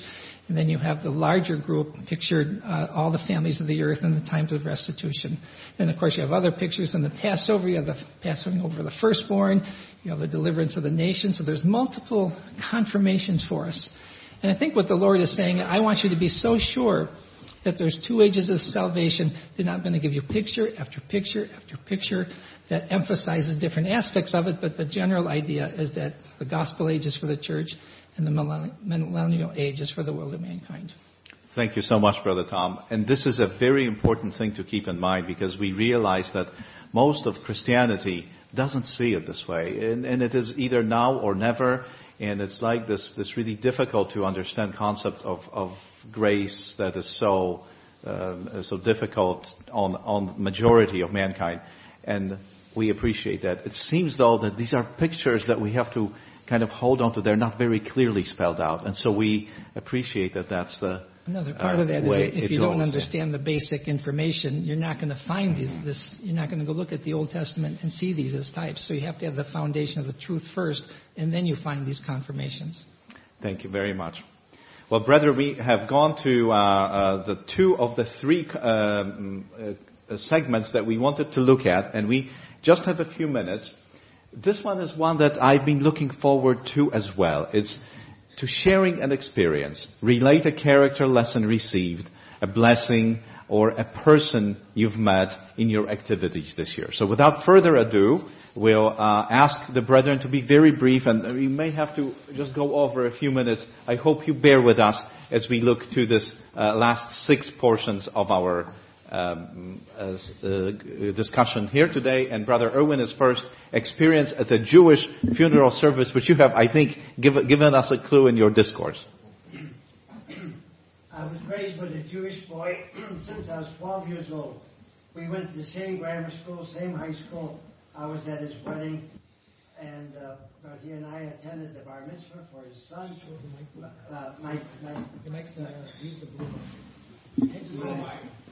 And then you have the larger group pictured, uh, all the families of the earth in the times of restitution. And of course you have other pictures in the Passover. You have the passing over the firstborn. You have the deliverance of the nation. So there's multiple confirmations for us. And I think what the Lord is saying, I want you to be so sure that there's two ages of salvation. They're not going to give you picture after picture after picture that emphasizes different aspects of it, but the general idea is that the gospel age is for the church and the millennial age is for the world of mankind. Thank you so much, Brother Tom. And this is a very important thing to keep in mind because we realize that most of Christianity doesn't see it this way. And, and it is either now or never. And it's like this, this really difficult to understand concept of, of grace that is so, um, so difficult on, on majority of mankind. And we appreciate that. It seems though that these are pictures that we have to kind of hold on to. They're not very clearly spelled out. And so we appreciate that that's the Another part uh, of that is that if you goes, don't understand yeah. the basic information, you're not going to find these, this, you're not going to go look at the Old Testament and see these as types. So you have to have the foundation of the truth first, and then you find these confirmations. Thank you very much. Well, brethren, we have gone to uh, uh, the two of the three um, uh, segments that we wanted to look at, and we just have a few minutes. This one is one that I've been looking forward to as well. It's to sharing an experience, relate a character lesson received, a blessing, or a person you've met in your activities this year. So without further ado, we'll uh, ask the brethren to be very brief, and we may have to just go over a few minutes. I hope you bear with us as we look to this uh, last six portions of our um, uh, uh, discussion here today. And Brother Erwin is first. Experience at a Jewish funeral service, which you have, I think, give, given us a clue in your discourse. I was raised with a Jewish boy since I was twelve years old. We went to the same grammar school, same high school. I was at his wedding, and uh, he and I attended the bar mitzvah for his son. Uh, my, my, he makes the, use the blue one.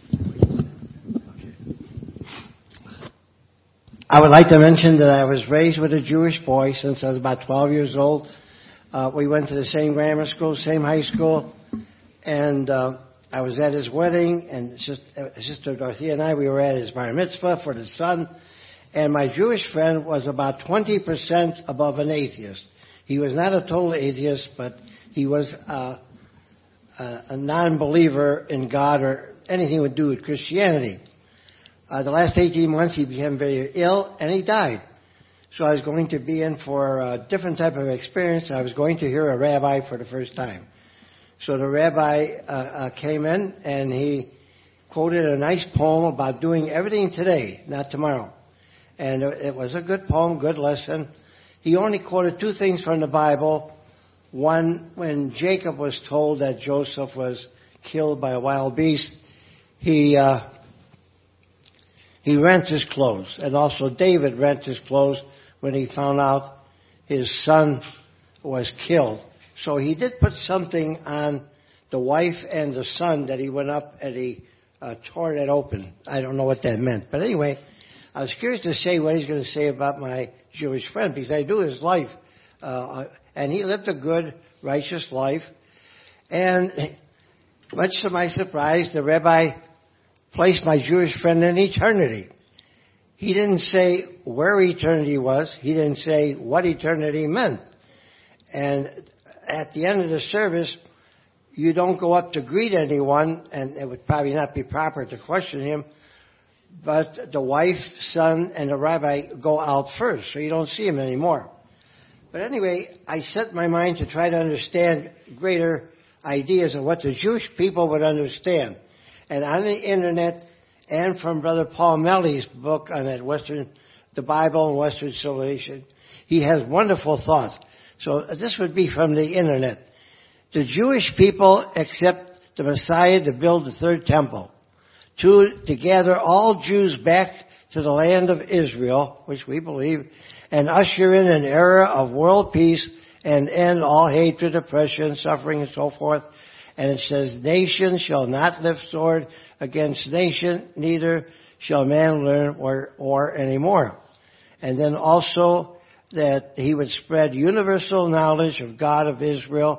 I would like to mention that I was raised with a Jewish boy since I was about twelve years old. Uh, we went to the same grammar school, same high school, and uh, I was at his wedding, and Sister Dorothea and I, we were at his bar mitzvah for the son, and my Jewish friend was about twenty percent above an atheist. He was not a total atheist, but he was uh, a, a non-believer in God or anything to do with Christianity. Uh, the last eighteen months he became very ill and he died. So I was going to be in for a different type of experience. I was going to hear a rabbi for the first time. So the rabbi uh, uh, came in and he quoted a nice poem about doing everything today, not tomorrow. And it was a good poem, good lesson. He only quoted two things from the Bible. One, when Jacob was told that Joseph was killed by a wild beast, he... Uh, He rent his clothes, and also David rent his clothes when he found out his son was killed. So he did put something on the wife and the son that he went up and he uh, tore it open. I don't know what that meant. But anyway, I was curious to say what he's going to say about my Jewish friend, because I knew his life. Uh, and he lived a good, righteous life. And much to my surprise, the rabbi placed my Jewish friend in eternity. He didn't say where eternity was. He didn't say what eternity meant. And at the end of the service, you don't go up to greet anyone, and it would probably not be proper to question him, but the wife, son, and the rabbi go out first, so you don't see him anymore. But anyway, I set my mind to try to understand greater ideas of what the Jewish people would understand. And on the internet, and from Brother Paul Melly's book on that Western, the Bible and Western Civilization, he has wonderful thoughts. So this would be from the internet. The Jewish people accept the Messiah to build the third temple. Two, to gather all Jews back to the land of Israel, which we believe, and usher in an era of world peace and end all hatred, oppression, suffering, and so forth. And it says, nation shall not lift sword against nation, neither shall man learn war, war anymore. And then also that he would spread universal knowledge of God of Israel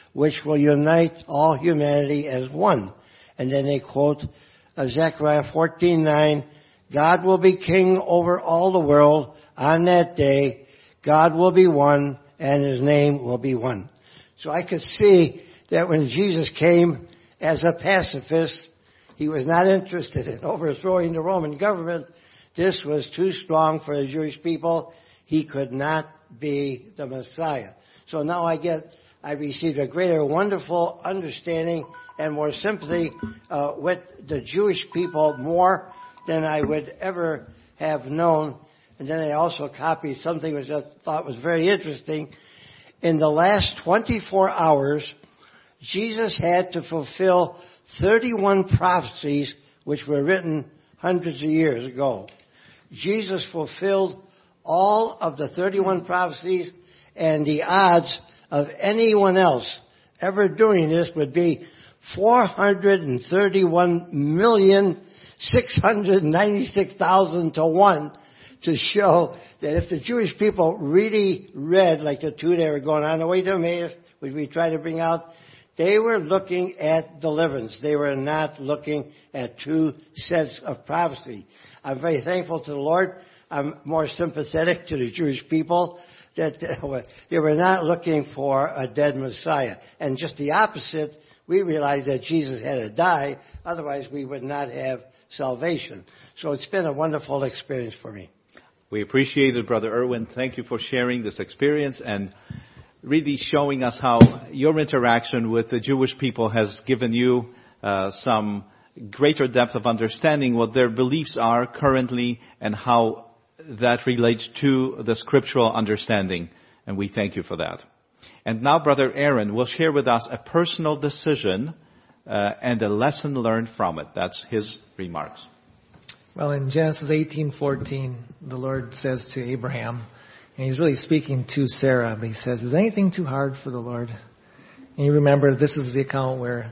which will unite all humanity as one. And then they quote uh, Zechariah fourteen nine, God will be king over all the world on that day. God will be one, and his name will be one. So I could see that when Jesus came as a pacifist, he was not interested in overthrowing the Roman government. This was too strong for the Jewish people. He could not be the Messiah. So now I get, I received a greater wonderful understanding and more sympathy uh, with the Jewish people more than I would ever have known. And then I also copied something which I thought was very interesting. In the last twenty-four hours, Jesus had to fulfill thirty-one prophecies which were written hundreds of years ago. Jesus fulfilled all of the thirty-one prophecies, and the odds of anyone else ever doing this would be four hundred thirty-one million, six hundred ninety-six thousand to one, to show that if the Jewish people really read, like the two that were going on the way to Emmaus, which we try to bring out, they were looking at deliverance. They were not looking at two sets of prophecy. I'm very thankful to the Lord. I'm more sympathetic to the Jewish people that they were not looking for a dead Messiah. And just the opposite, we realized that Jesus had to die, otherwise we would not have salvation. So it's been a wonderful experience for me. We appreciate it, Brother Erwin. Thank you for sharing this experience and really showing us how your interaction with the Jewish people has given you uh, some greater depth of understanding what their beliefs are currently and how that relates to the scriptural understanding. And we thank you for that. And now Brother Aaron will share with us a personal decision uh, and a lesson learned from it. That's his remarks. Well, in Genesis eighteen fourteen, the Lord says to Abraham, and he's really speaking to Sarah, but he says, is anything too hard for the Lord? And you remember this is the account where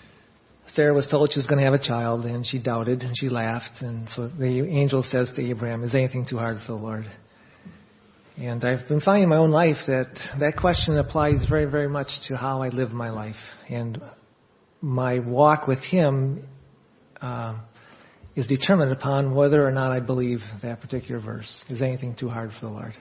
Sarah was told she was going to have a child, and she doubted, and she laughed. And so the angel says to Abraham, is anything too hard for the Lord? And I've been finding in my own life that that question applies very, very much to how I live my life. And my walk with Him uh, is determined upon whether or not I believe that particular verse. Is anything too hard for the Lord?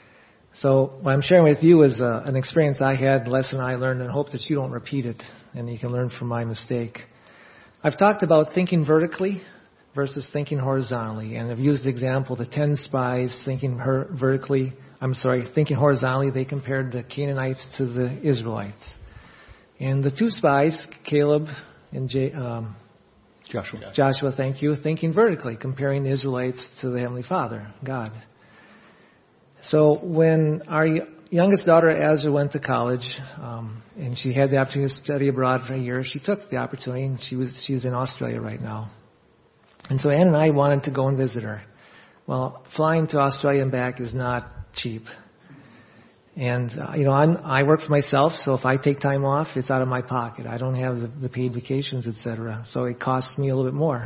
So what I'm sharing with you is uh, an experience I had, a lesson I learned, and I hope that you don't repeat it and you can learn from my mistake. I've talked about thinking vertically versus thinking horizontally, and I've used the example, the ten spies thinking her- vertically, I'm sorry, thinking horizontally, they compared the Canaanites to the Israelites. And the two spies, Caleb and J- um, Joshua. Joshua, thank you, thinking vertically, comparing the Israelites to the Heavenly Father, God. So when our youngest daughter, Azra, went to college, um, and she had the opportunity to study abroad for a year, she took the opportunity, and she was she's in Australia right now. And so Ann and I wanted to go and visit her. Well, flying to Australia and back is not cheap. And, uh, you know, I'm, I work for myself, so if I take time off, it's out of my pocket. I don't have the, the paid vacations, et cetera. So it costs me a little bit more.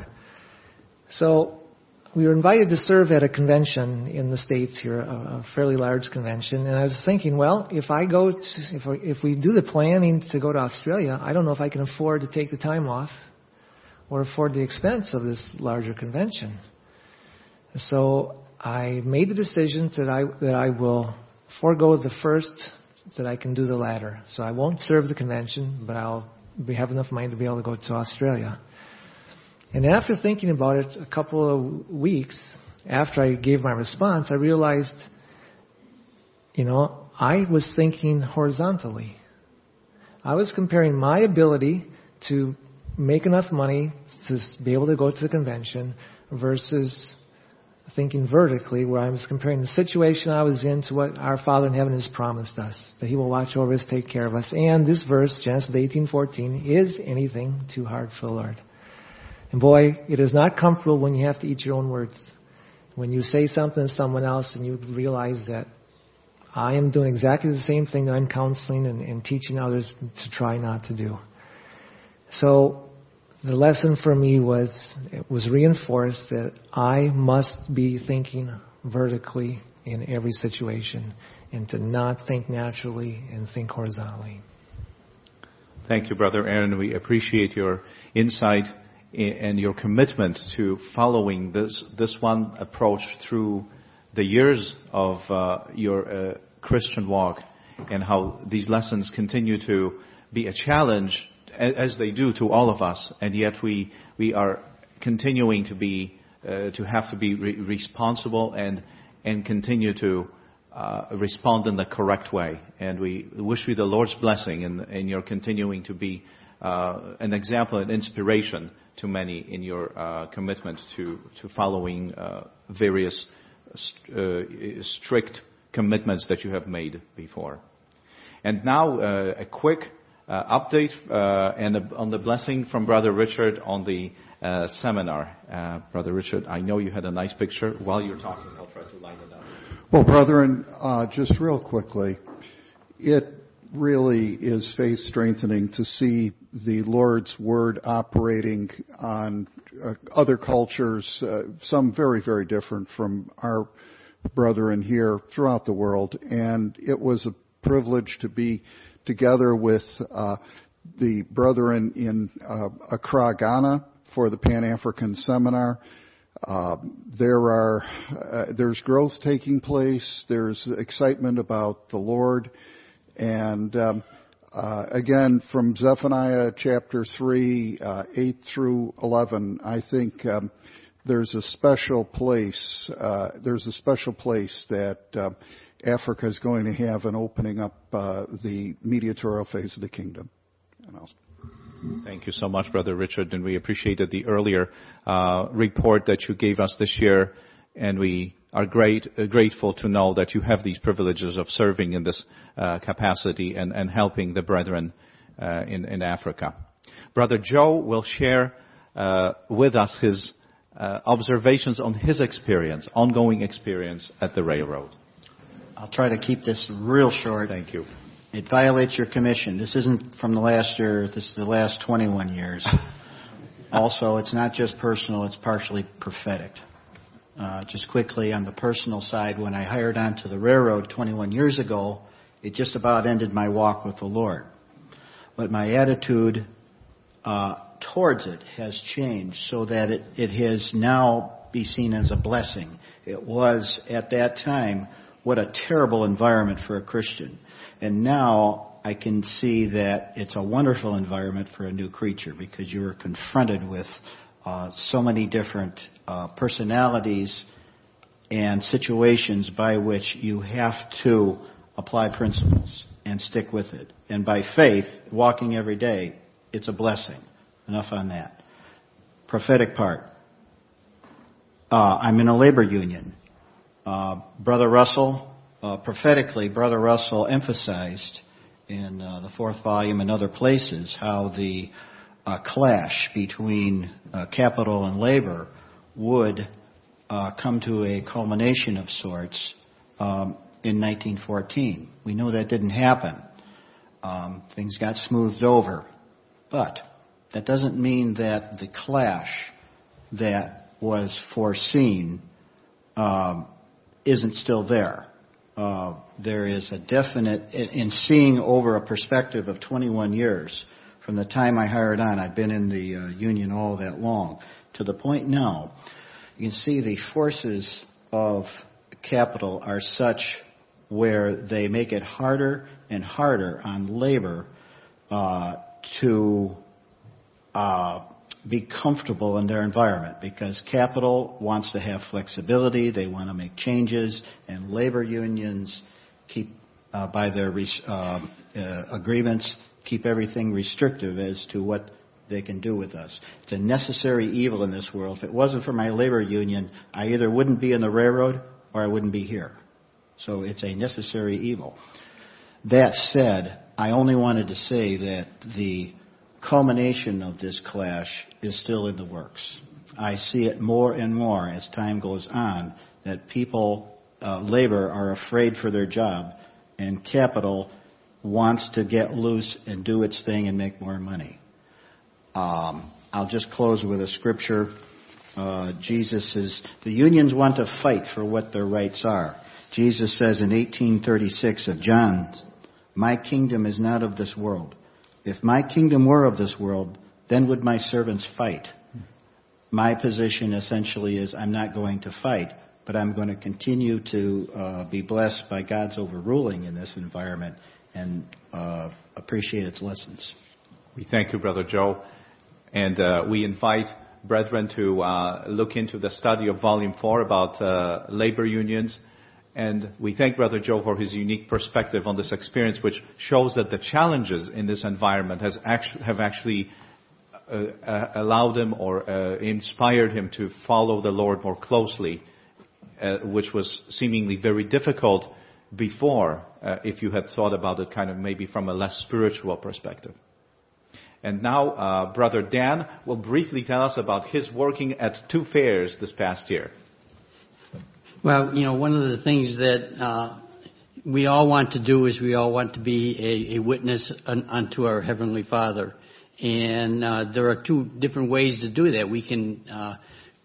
So we were invited to serve at a convention in the States here, a, a fairly large convention. And I was thinking, well, if I go to, if, we, if we do the planning to go to Australia, I don't know if I can afford to take the time off or afford the expense of this larger convention. So I made the decision that I, that I will forego the first, that I can do the latter. So I won't serve the convention, but I'll be, have enough money to be able to go to Australia. And after thinking about it a couple of weeks after I gave my response, I realized, you know, I was thinking horizontally. I was comparing my ability to make enough money to be able to go to the convention versus thinking vertically, where I was comparing the situation I was in to what our Father in heaven has promised us, that He will watch over us, take care of us. And this verse, Genesis eighteen fourteen, is anything too hard for the Lord? And boy, it is not comfortable when you have to eat your own words. When you say something to someone else and you realize that I am doing exactly the same thing that I'm counseling and, and teaching others to try not to do. So the lesson for me was, it was reinforced that I must be thinking vertically in every situation and to not think naturally and think horizontally. Thank you, Brother Aaron. We appreciate your insight and your commitment to following this this one approach through the years of uh, your uh, Christian walk, and how these lessons continue to be a challenge, as they do to all of us, and yet we we are continuing to be uh, to have to be re- responsible and and continue to uh, respond in the correct way. And we wish you the Lord's blessing in, in your continuing to be uh, an example and inspiration to many in your uh, commitment to to following uh, various st- uh, strict commitments that you have made before. And now uh, a quick uh, update uh, and a, on the blessing from Brother Richard on the uh, seminar. Uh, Brother Richard, I know you had a nice picture. While you're talking, I'll try to line it up. Well, brethren, uh, just real quickly, it really is faith strengthening to see the Lord's Word operating on uh, other cultures, uh, some very, very different from our brethren here throughout the world. And it was a privilege to be together with uh, the brethren in uh, Accra, Ghana for the Pan-African Seminar. Uh, there are, uh, there's growth taking place. There's excitement about the Lord. And, um, uh, again, from Zephaniah chapter three, uh, eight through eleven, I think, um, there's a special place, uh, there's a special place that, uh, Africa is going to have in opening up, uh, the mediatorial phase of the kingdom. And I'll Thank you so much, Brother Richard, and we appreciated the earlier uh, report that you gave us this year, and we are great, uh, grateful to know that you have these privileges of serving in this uh, capacity and, and helping the brethren uh, in, in Africa. Brother Joe will share uh, with us his uh, observations on his experience, ongoing experience at the railroad. I'll try to keep this real short. Thank you. It violates your commission. This isn't from the last year. This is the last twenty-one years. Also, it's not just personal. It's partially prophetic. Uh, just quickly, on the personal side, when I hired onto the railroad twenty-one years ago, it just about ended my walk with the Lord. But my attitude uh, towards it has changed so that it, it has now be seen as a blessing. It was, at that time, what a terrible environment for a Christian. And now I can see that it's a wonderful environment for a new creature, because you are confronted with uh, so many different uh, personalities and situations by which you have to apply principles and stick with it. And by faith, walking every day, it's a blessing. Enough on that. Prophetic part. Uh, I'm in a labor union. Uh, Brother Russell, uh, prophetically, Brother Russell emphasized in uh, the fourth volume and other places how the uh, clash between uh, capital and labor would uh, come to a culmination of sorts um, in nineteen fourteen. We know that didn't happen. Um, things got smoothed over. But that doesn't mean that the clash that was foreseen um, isn't still there. Uh, there is a definite, in seeing over a perspective of twenty-one years, from the time I hired on, I've been in the uh, union all that long, to the point now, you can see the forces of capital are such where they make it harder and harder on labor uh, to uh, be comfortable in their environment, because capital wants to have flexibility, they want to make changes, and labor unions keep, uh, by their res- uh, uh, agreements, keep everything restrictive as to what they can do with us. It's a necessary evil in this world. If it wasn't for my labor union, I either wouldn't be in the railroad or I wouldn't be here. So it's a necessary evil. That said, I only wanted to say that the culmination of this clash is still in the works. I see it more and more as time goes on, that people, uh, labor, are afraid for their job, and capital wants to get loose and do its thing and make more money. Um, I'll just close with a scripture. Uh, Jesus says, the unions want to fight for what their rights are. Jesus says in eighteen thirty-six of John, my kingdom is not of this world. if my kingdom were of this world, then would my servants fight. My position essentially is I'm not going to fight, but I'm going to continue to uh, be blessed by God's overruling in this environment and uh, appreciate its lessons. We thank you, Brother Joe, and uh, we invite brethren to uh, look into the study of Volume four about uh, labor unions. And we thank Brother Joe for his unique perspective on this experience, which shows that the challenges in this environment has actu- have actually uh, uh, allowed him or uh, inspired him to follow the Lord more closely, uh, which was seemingly very difficult before, uh, if you had thought about it kind of maybe from a less spiritual perspective. And now uh, Brother Dan will briefly tell us about his working at two fairs this past year. Well, you know, one of the things that uh, we all want to do is we all want to be a, a witness un, unto our Heavenly Father. And uh, there are two different ways to do that. We can uh,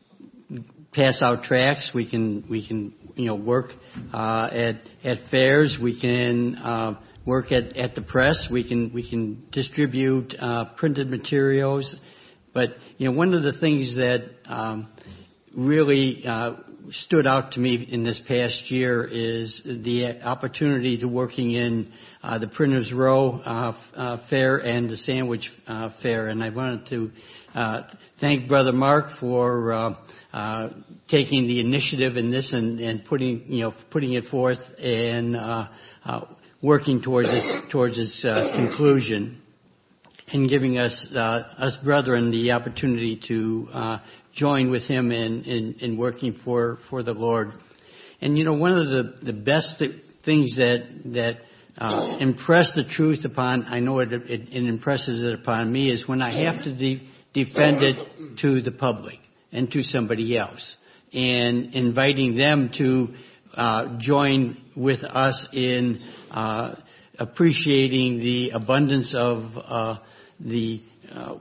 pass out tracts. We can, we can, you know, work uh, at at fairs. We can uh, work at, at the press. We can we can distribute uh, printed materials. But you know, one of the things that um, really uh, stood out to me in this past year is the opportunity to working in uh, the Printers Row uh, uh, Fair and the Sandwich uh, Fair. And I wanted to uh, thank Brother Mark for uh, uh, taking the initiative in this and, and putting you know putting it forth and uh, uh, working towards its towards its uh, conclusion, and giving us uh, us brethren the opportunity to uh, join with him in, in, in working for, for the Lord. And you know, one of the, the best th- things that that uh, impress the truth upon, I know it, it, it impresses it upon me, is when I have to de- defend it to the public and to somebody else, and inviting them to uh, join with us in uh, appreciating the abundance of uh, the uh,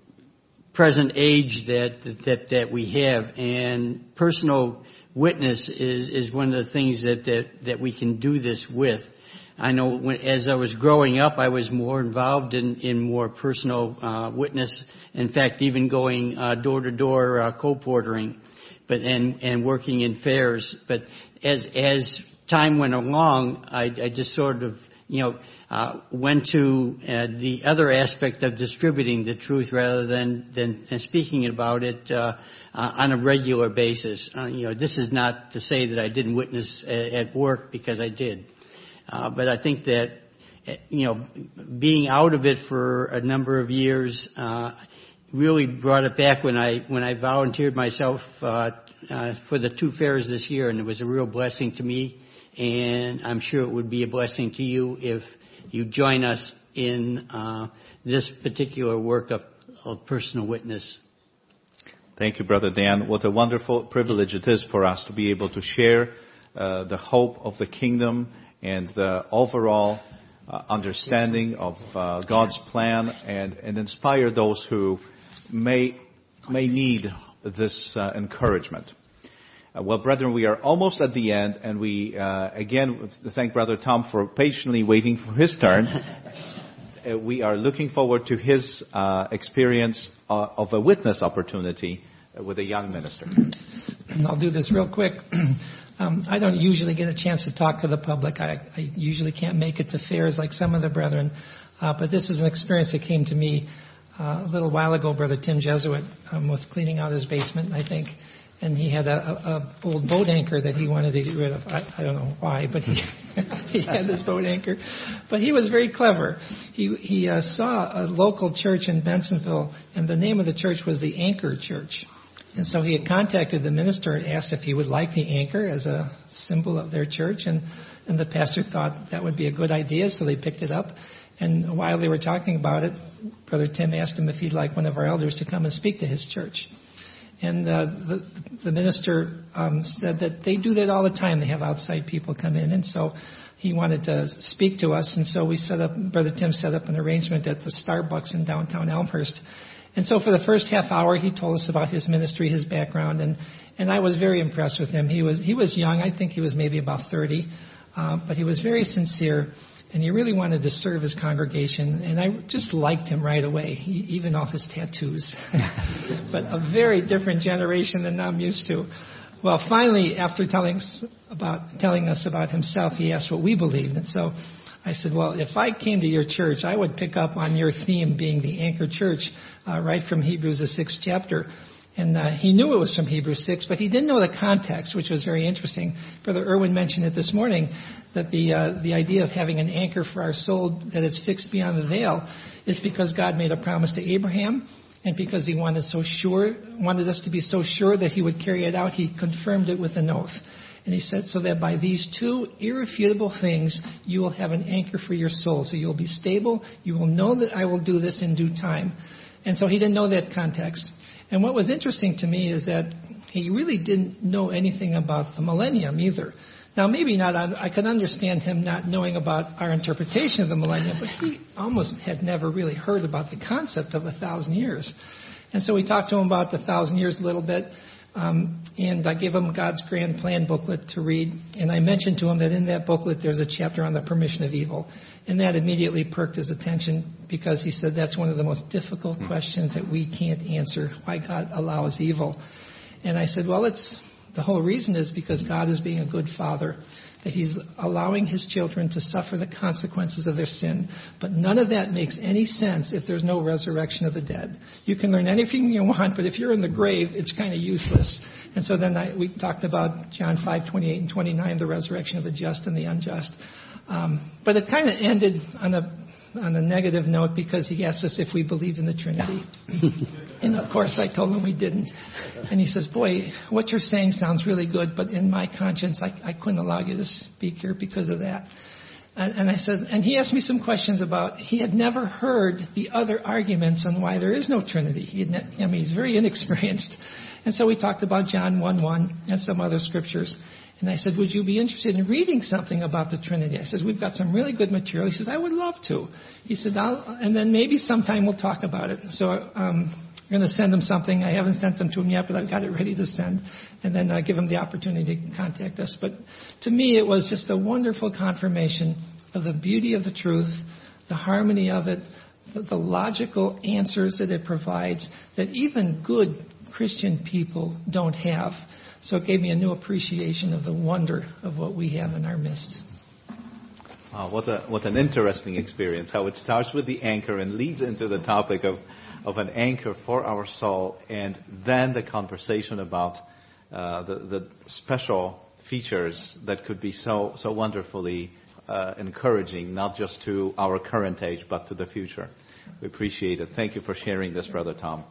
present age that, that that we have, and personal witness is is one of the things that that, that we can do this with. I know when, as I was growing up, I was more involved in, in more personal uh, witness. In fact, even going uh, door to door uh, co-portering, but and and working in fairs. But as as time went along, I, I just sort of you know. Uh, went to uh, the other aspect of distributing the truth rather than than, than speaking about it uh, uh, on a regular basis. Uh, you know, this is not to say that I didn't witness at, at work, because I did, uh, but I think that you know, being out of it for a number of years uh, really brought it back when I when I volunteered myself uh, uh, for the two fairs this year, and it was a real blessing to me, and I'm sure it would be a blessing to you if you join us in uh, this particular work of, of personal witness. Thank you, Brother Dan. What a wonderful privilege it is for us to be able to share uh, the hope of the kingdom and the overall uh, understanding of uh, God's plan, and, and inspire those who may may need this uh, encouragement. Uh, well, brethren, we are almost at the end, and we, uh, again, thank Brother Tom for patiently waiting for his turn. uh, we are looking forward to his uh, experience uh, of a witness opportunity uh, with a young minister. I'll do this real quick. um, I don't usually get a chance to talk to the public. I, I usually can't make it to fairs like some of the brethren, uh, but this is an experience that came to me uh, a little while ago. Brother Tim Jesuit um, was cleaning out his basement, I think. And he had a, a, a old boat anchor that he wanted to get rid of. I, I don't know why, but he he had this boat anchor. But he was very clever. He he uh, saw a local church in Bensonville, and the name of the church was the Anchor Church. And so he had contacted the minister and asked if he would like the anchor as a symbol of their church. And, and the pastor thought that would be a good idea, so they picked it up. And while they were talking about it, Brother Tim asked him if he'd like one of our elders to come and speak to his church. And uh, the, the minister um, said that they do that all the time. They have outside people come in. And so he wanted to speak to us. And so we set up, Brother Tim set up an arrangement at the Starbucks in downtown Elmhurst. And so for the first half hour, he told us about his ministry, his background. And, and I was very impressed with him. He was, he was young. I think he was maybe about thirty. Uh, but he was very sincere. and he really wanted to serve his congregation, and I just liked him right away, he, even all his tattoos. But a very different generation than I'm used to. Well, finally, after telling us about telling us about himself, he asked what we believed, and so I said, well, if I came to your church, I would pick up on your theme being the anchor church, uh, right from Hebrews, the sixth chapter. And uh, he knew it was from Hebrews six, but he didn't know the context, which was very interesting. Brother Irwin mentioned it this morning, that the uh, the idea of having an anchor for our soul that is fixed beyond the veil is because God made a promise to Abraham, and because he wanted so sure, wanted us to be so sure that he would carry it out, he confirmed it with an oath. And he said, so that by these two irrefutable things, you will have an anchor for your soul. So you'll be stable. You will know that I will do this in due time. And so he didn't know that context. And what was interesting to me is that he really didn't know anything about the millennium either. Now, maybe not, I could understand him not knowing about our interpretation of the millennium, but he almost had never really heard about the concept of a thousand years. And so we talked to him about the thousand years a little bit. Um, and I gave him God's Grand Plan booklet to read. And I mentioned to him that in that booklet there's a chapter on the permission of evil. And that immediately perked his attention because he said that's one of the most difficult mm. questions that we can't answer, why God allows evil. And I said, well, it's the whole reason is because God is being a good father, that he's allowing his children to suffer the consequences of their sin. But none of that makes any sense if there's no resurrection of the dead. You can learn anything you want, but if you're in the grave, it's kind of useless. And so then I, we talked about John five twenty-eight and twenty-nine, the resurrection of the just and the unjust. Um, but it kind of ended on a on a negative note because he asked us if we believed in the Trinity. And of course I told him we didn't. And he says, boy, what you're saying sounds really good, but in my conscience I, I couldn't allow you to speak here because of that. And, and I said, and he asked me some questions about, he had never heard the other arguments on why there is no Trinity. He had ne- I mean, he's very inexperienced. And so we talked about John one one and some other scriptures. And I said, would you be interested in reading something about the Trinity? I said, we've got some really good material. He says, I would love to. He said, I'll, and then maybe sometime we'll talk about it. So um, I'm going to send him something. I haven't sent them to him yet, but I've got it ready to send. And then uh, give him the opportunity to contact us. But to me, it was just a wonderful confirmation of the beauty of the truth, the harmony of it, the, the logical answers that it provides that even good Christian people don't have. So it gave me a new appreciation of the wonder of what we have in our midst. Wow, what a what an interesting experience. How it starts with the anchor and leads into the topic of, of an anchor for our soul, and then the conversation about uh, the, the special features that could be so so wonderfully uh, encouraging, not just to our current age, but to the future. We appreciate it. Thank you for sharing this, Brother Tom.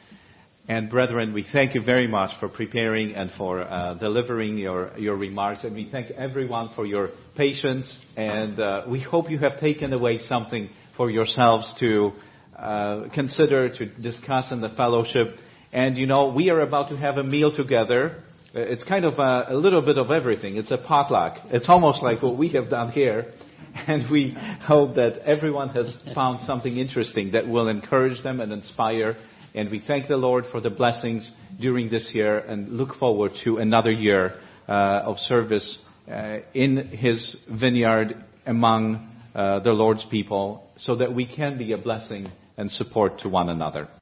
And brethren, we thank you very much for preparing and for uh, delivering your, your remarks. And we thank everyone for your patience. And uh, we hope you have taken away something for yourselves to uh, consider, to discuss in the fellowship. And, you know, we are about to have a meal together. It's kind of a, a little bit of everything. It's a potluck. It's almost like what we have done here. And we hope that everyone has found something interesting that will encourage them and inspire. And we thank the Lord for the blessings during this year and look forward to another year uh, of service uh, in His vineyard among uh, the Lord's people so that we can be a blessing and support to one another.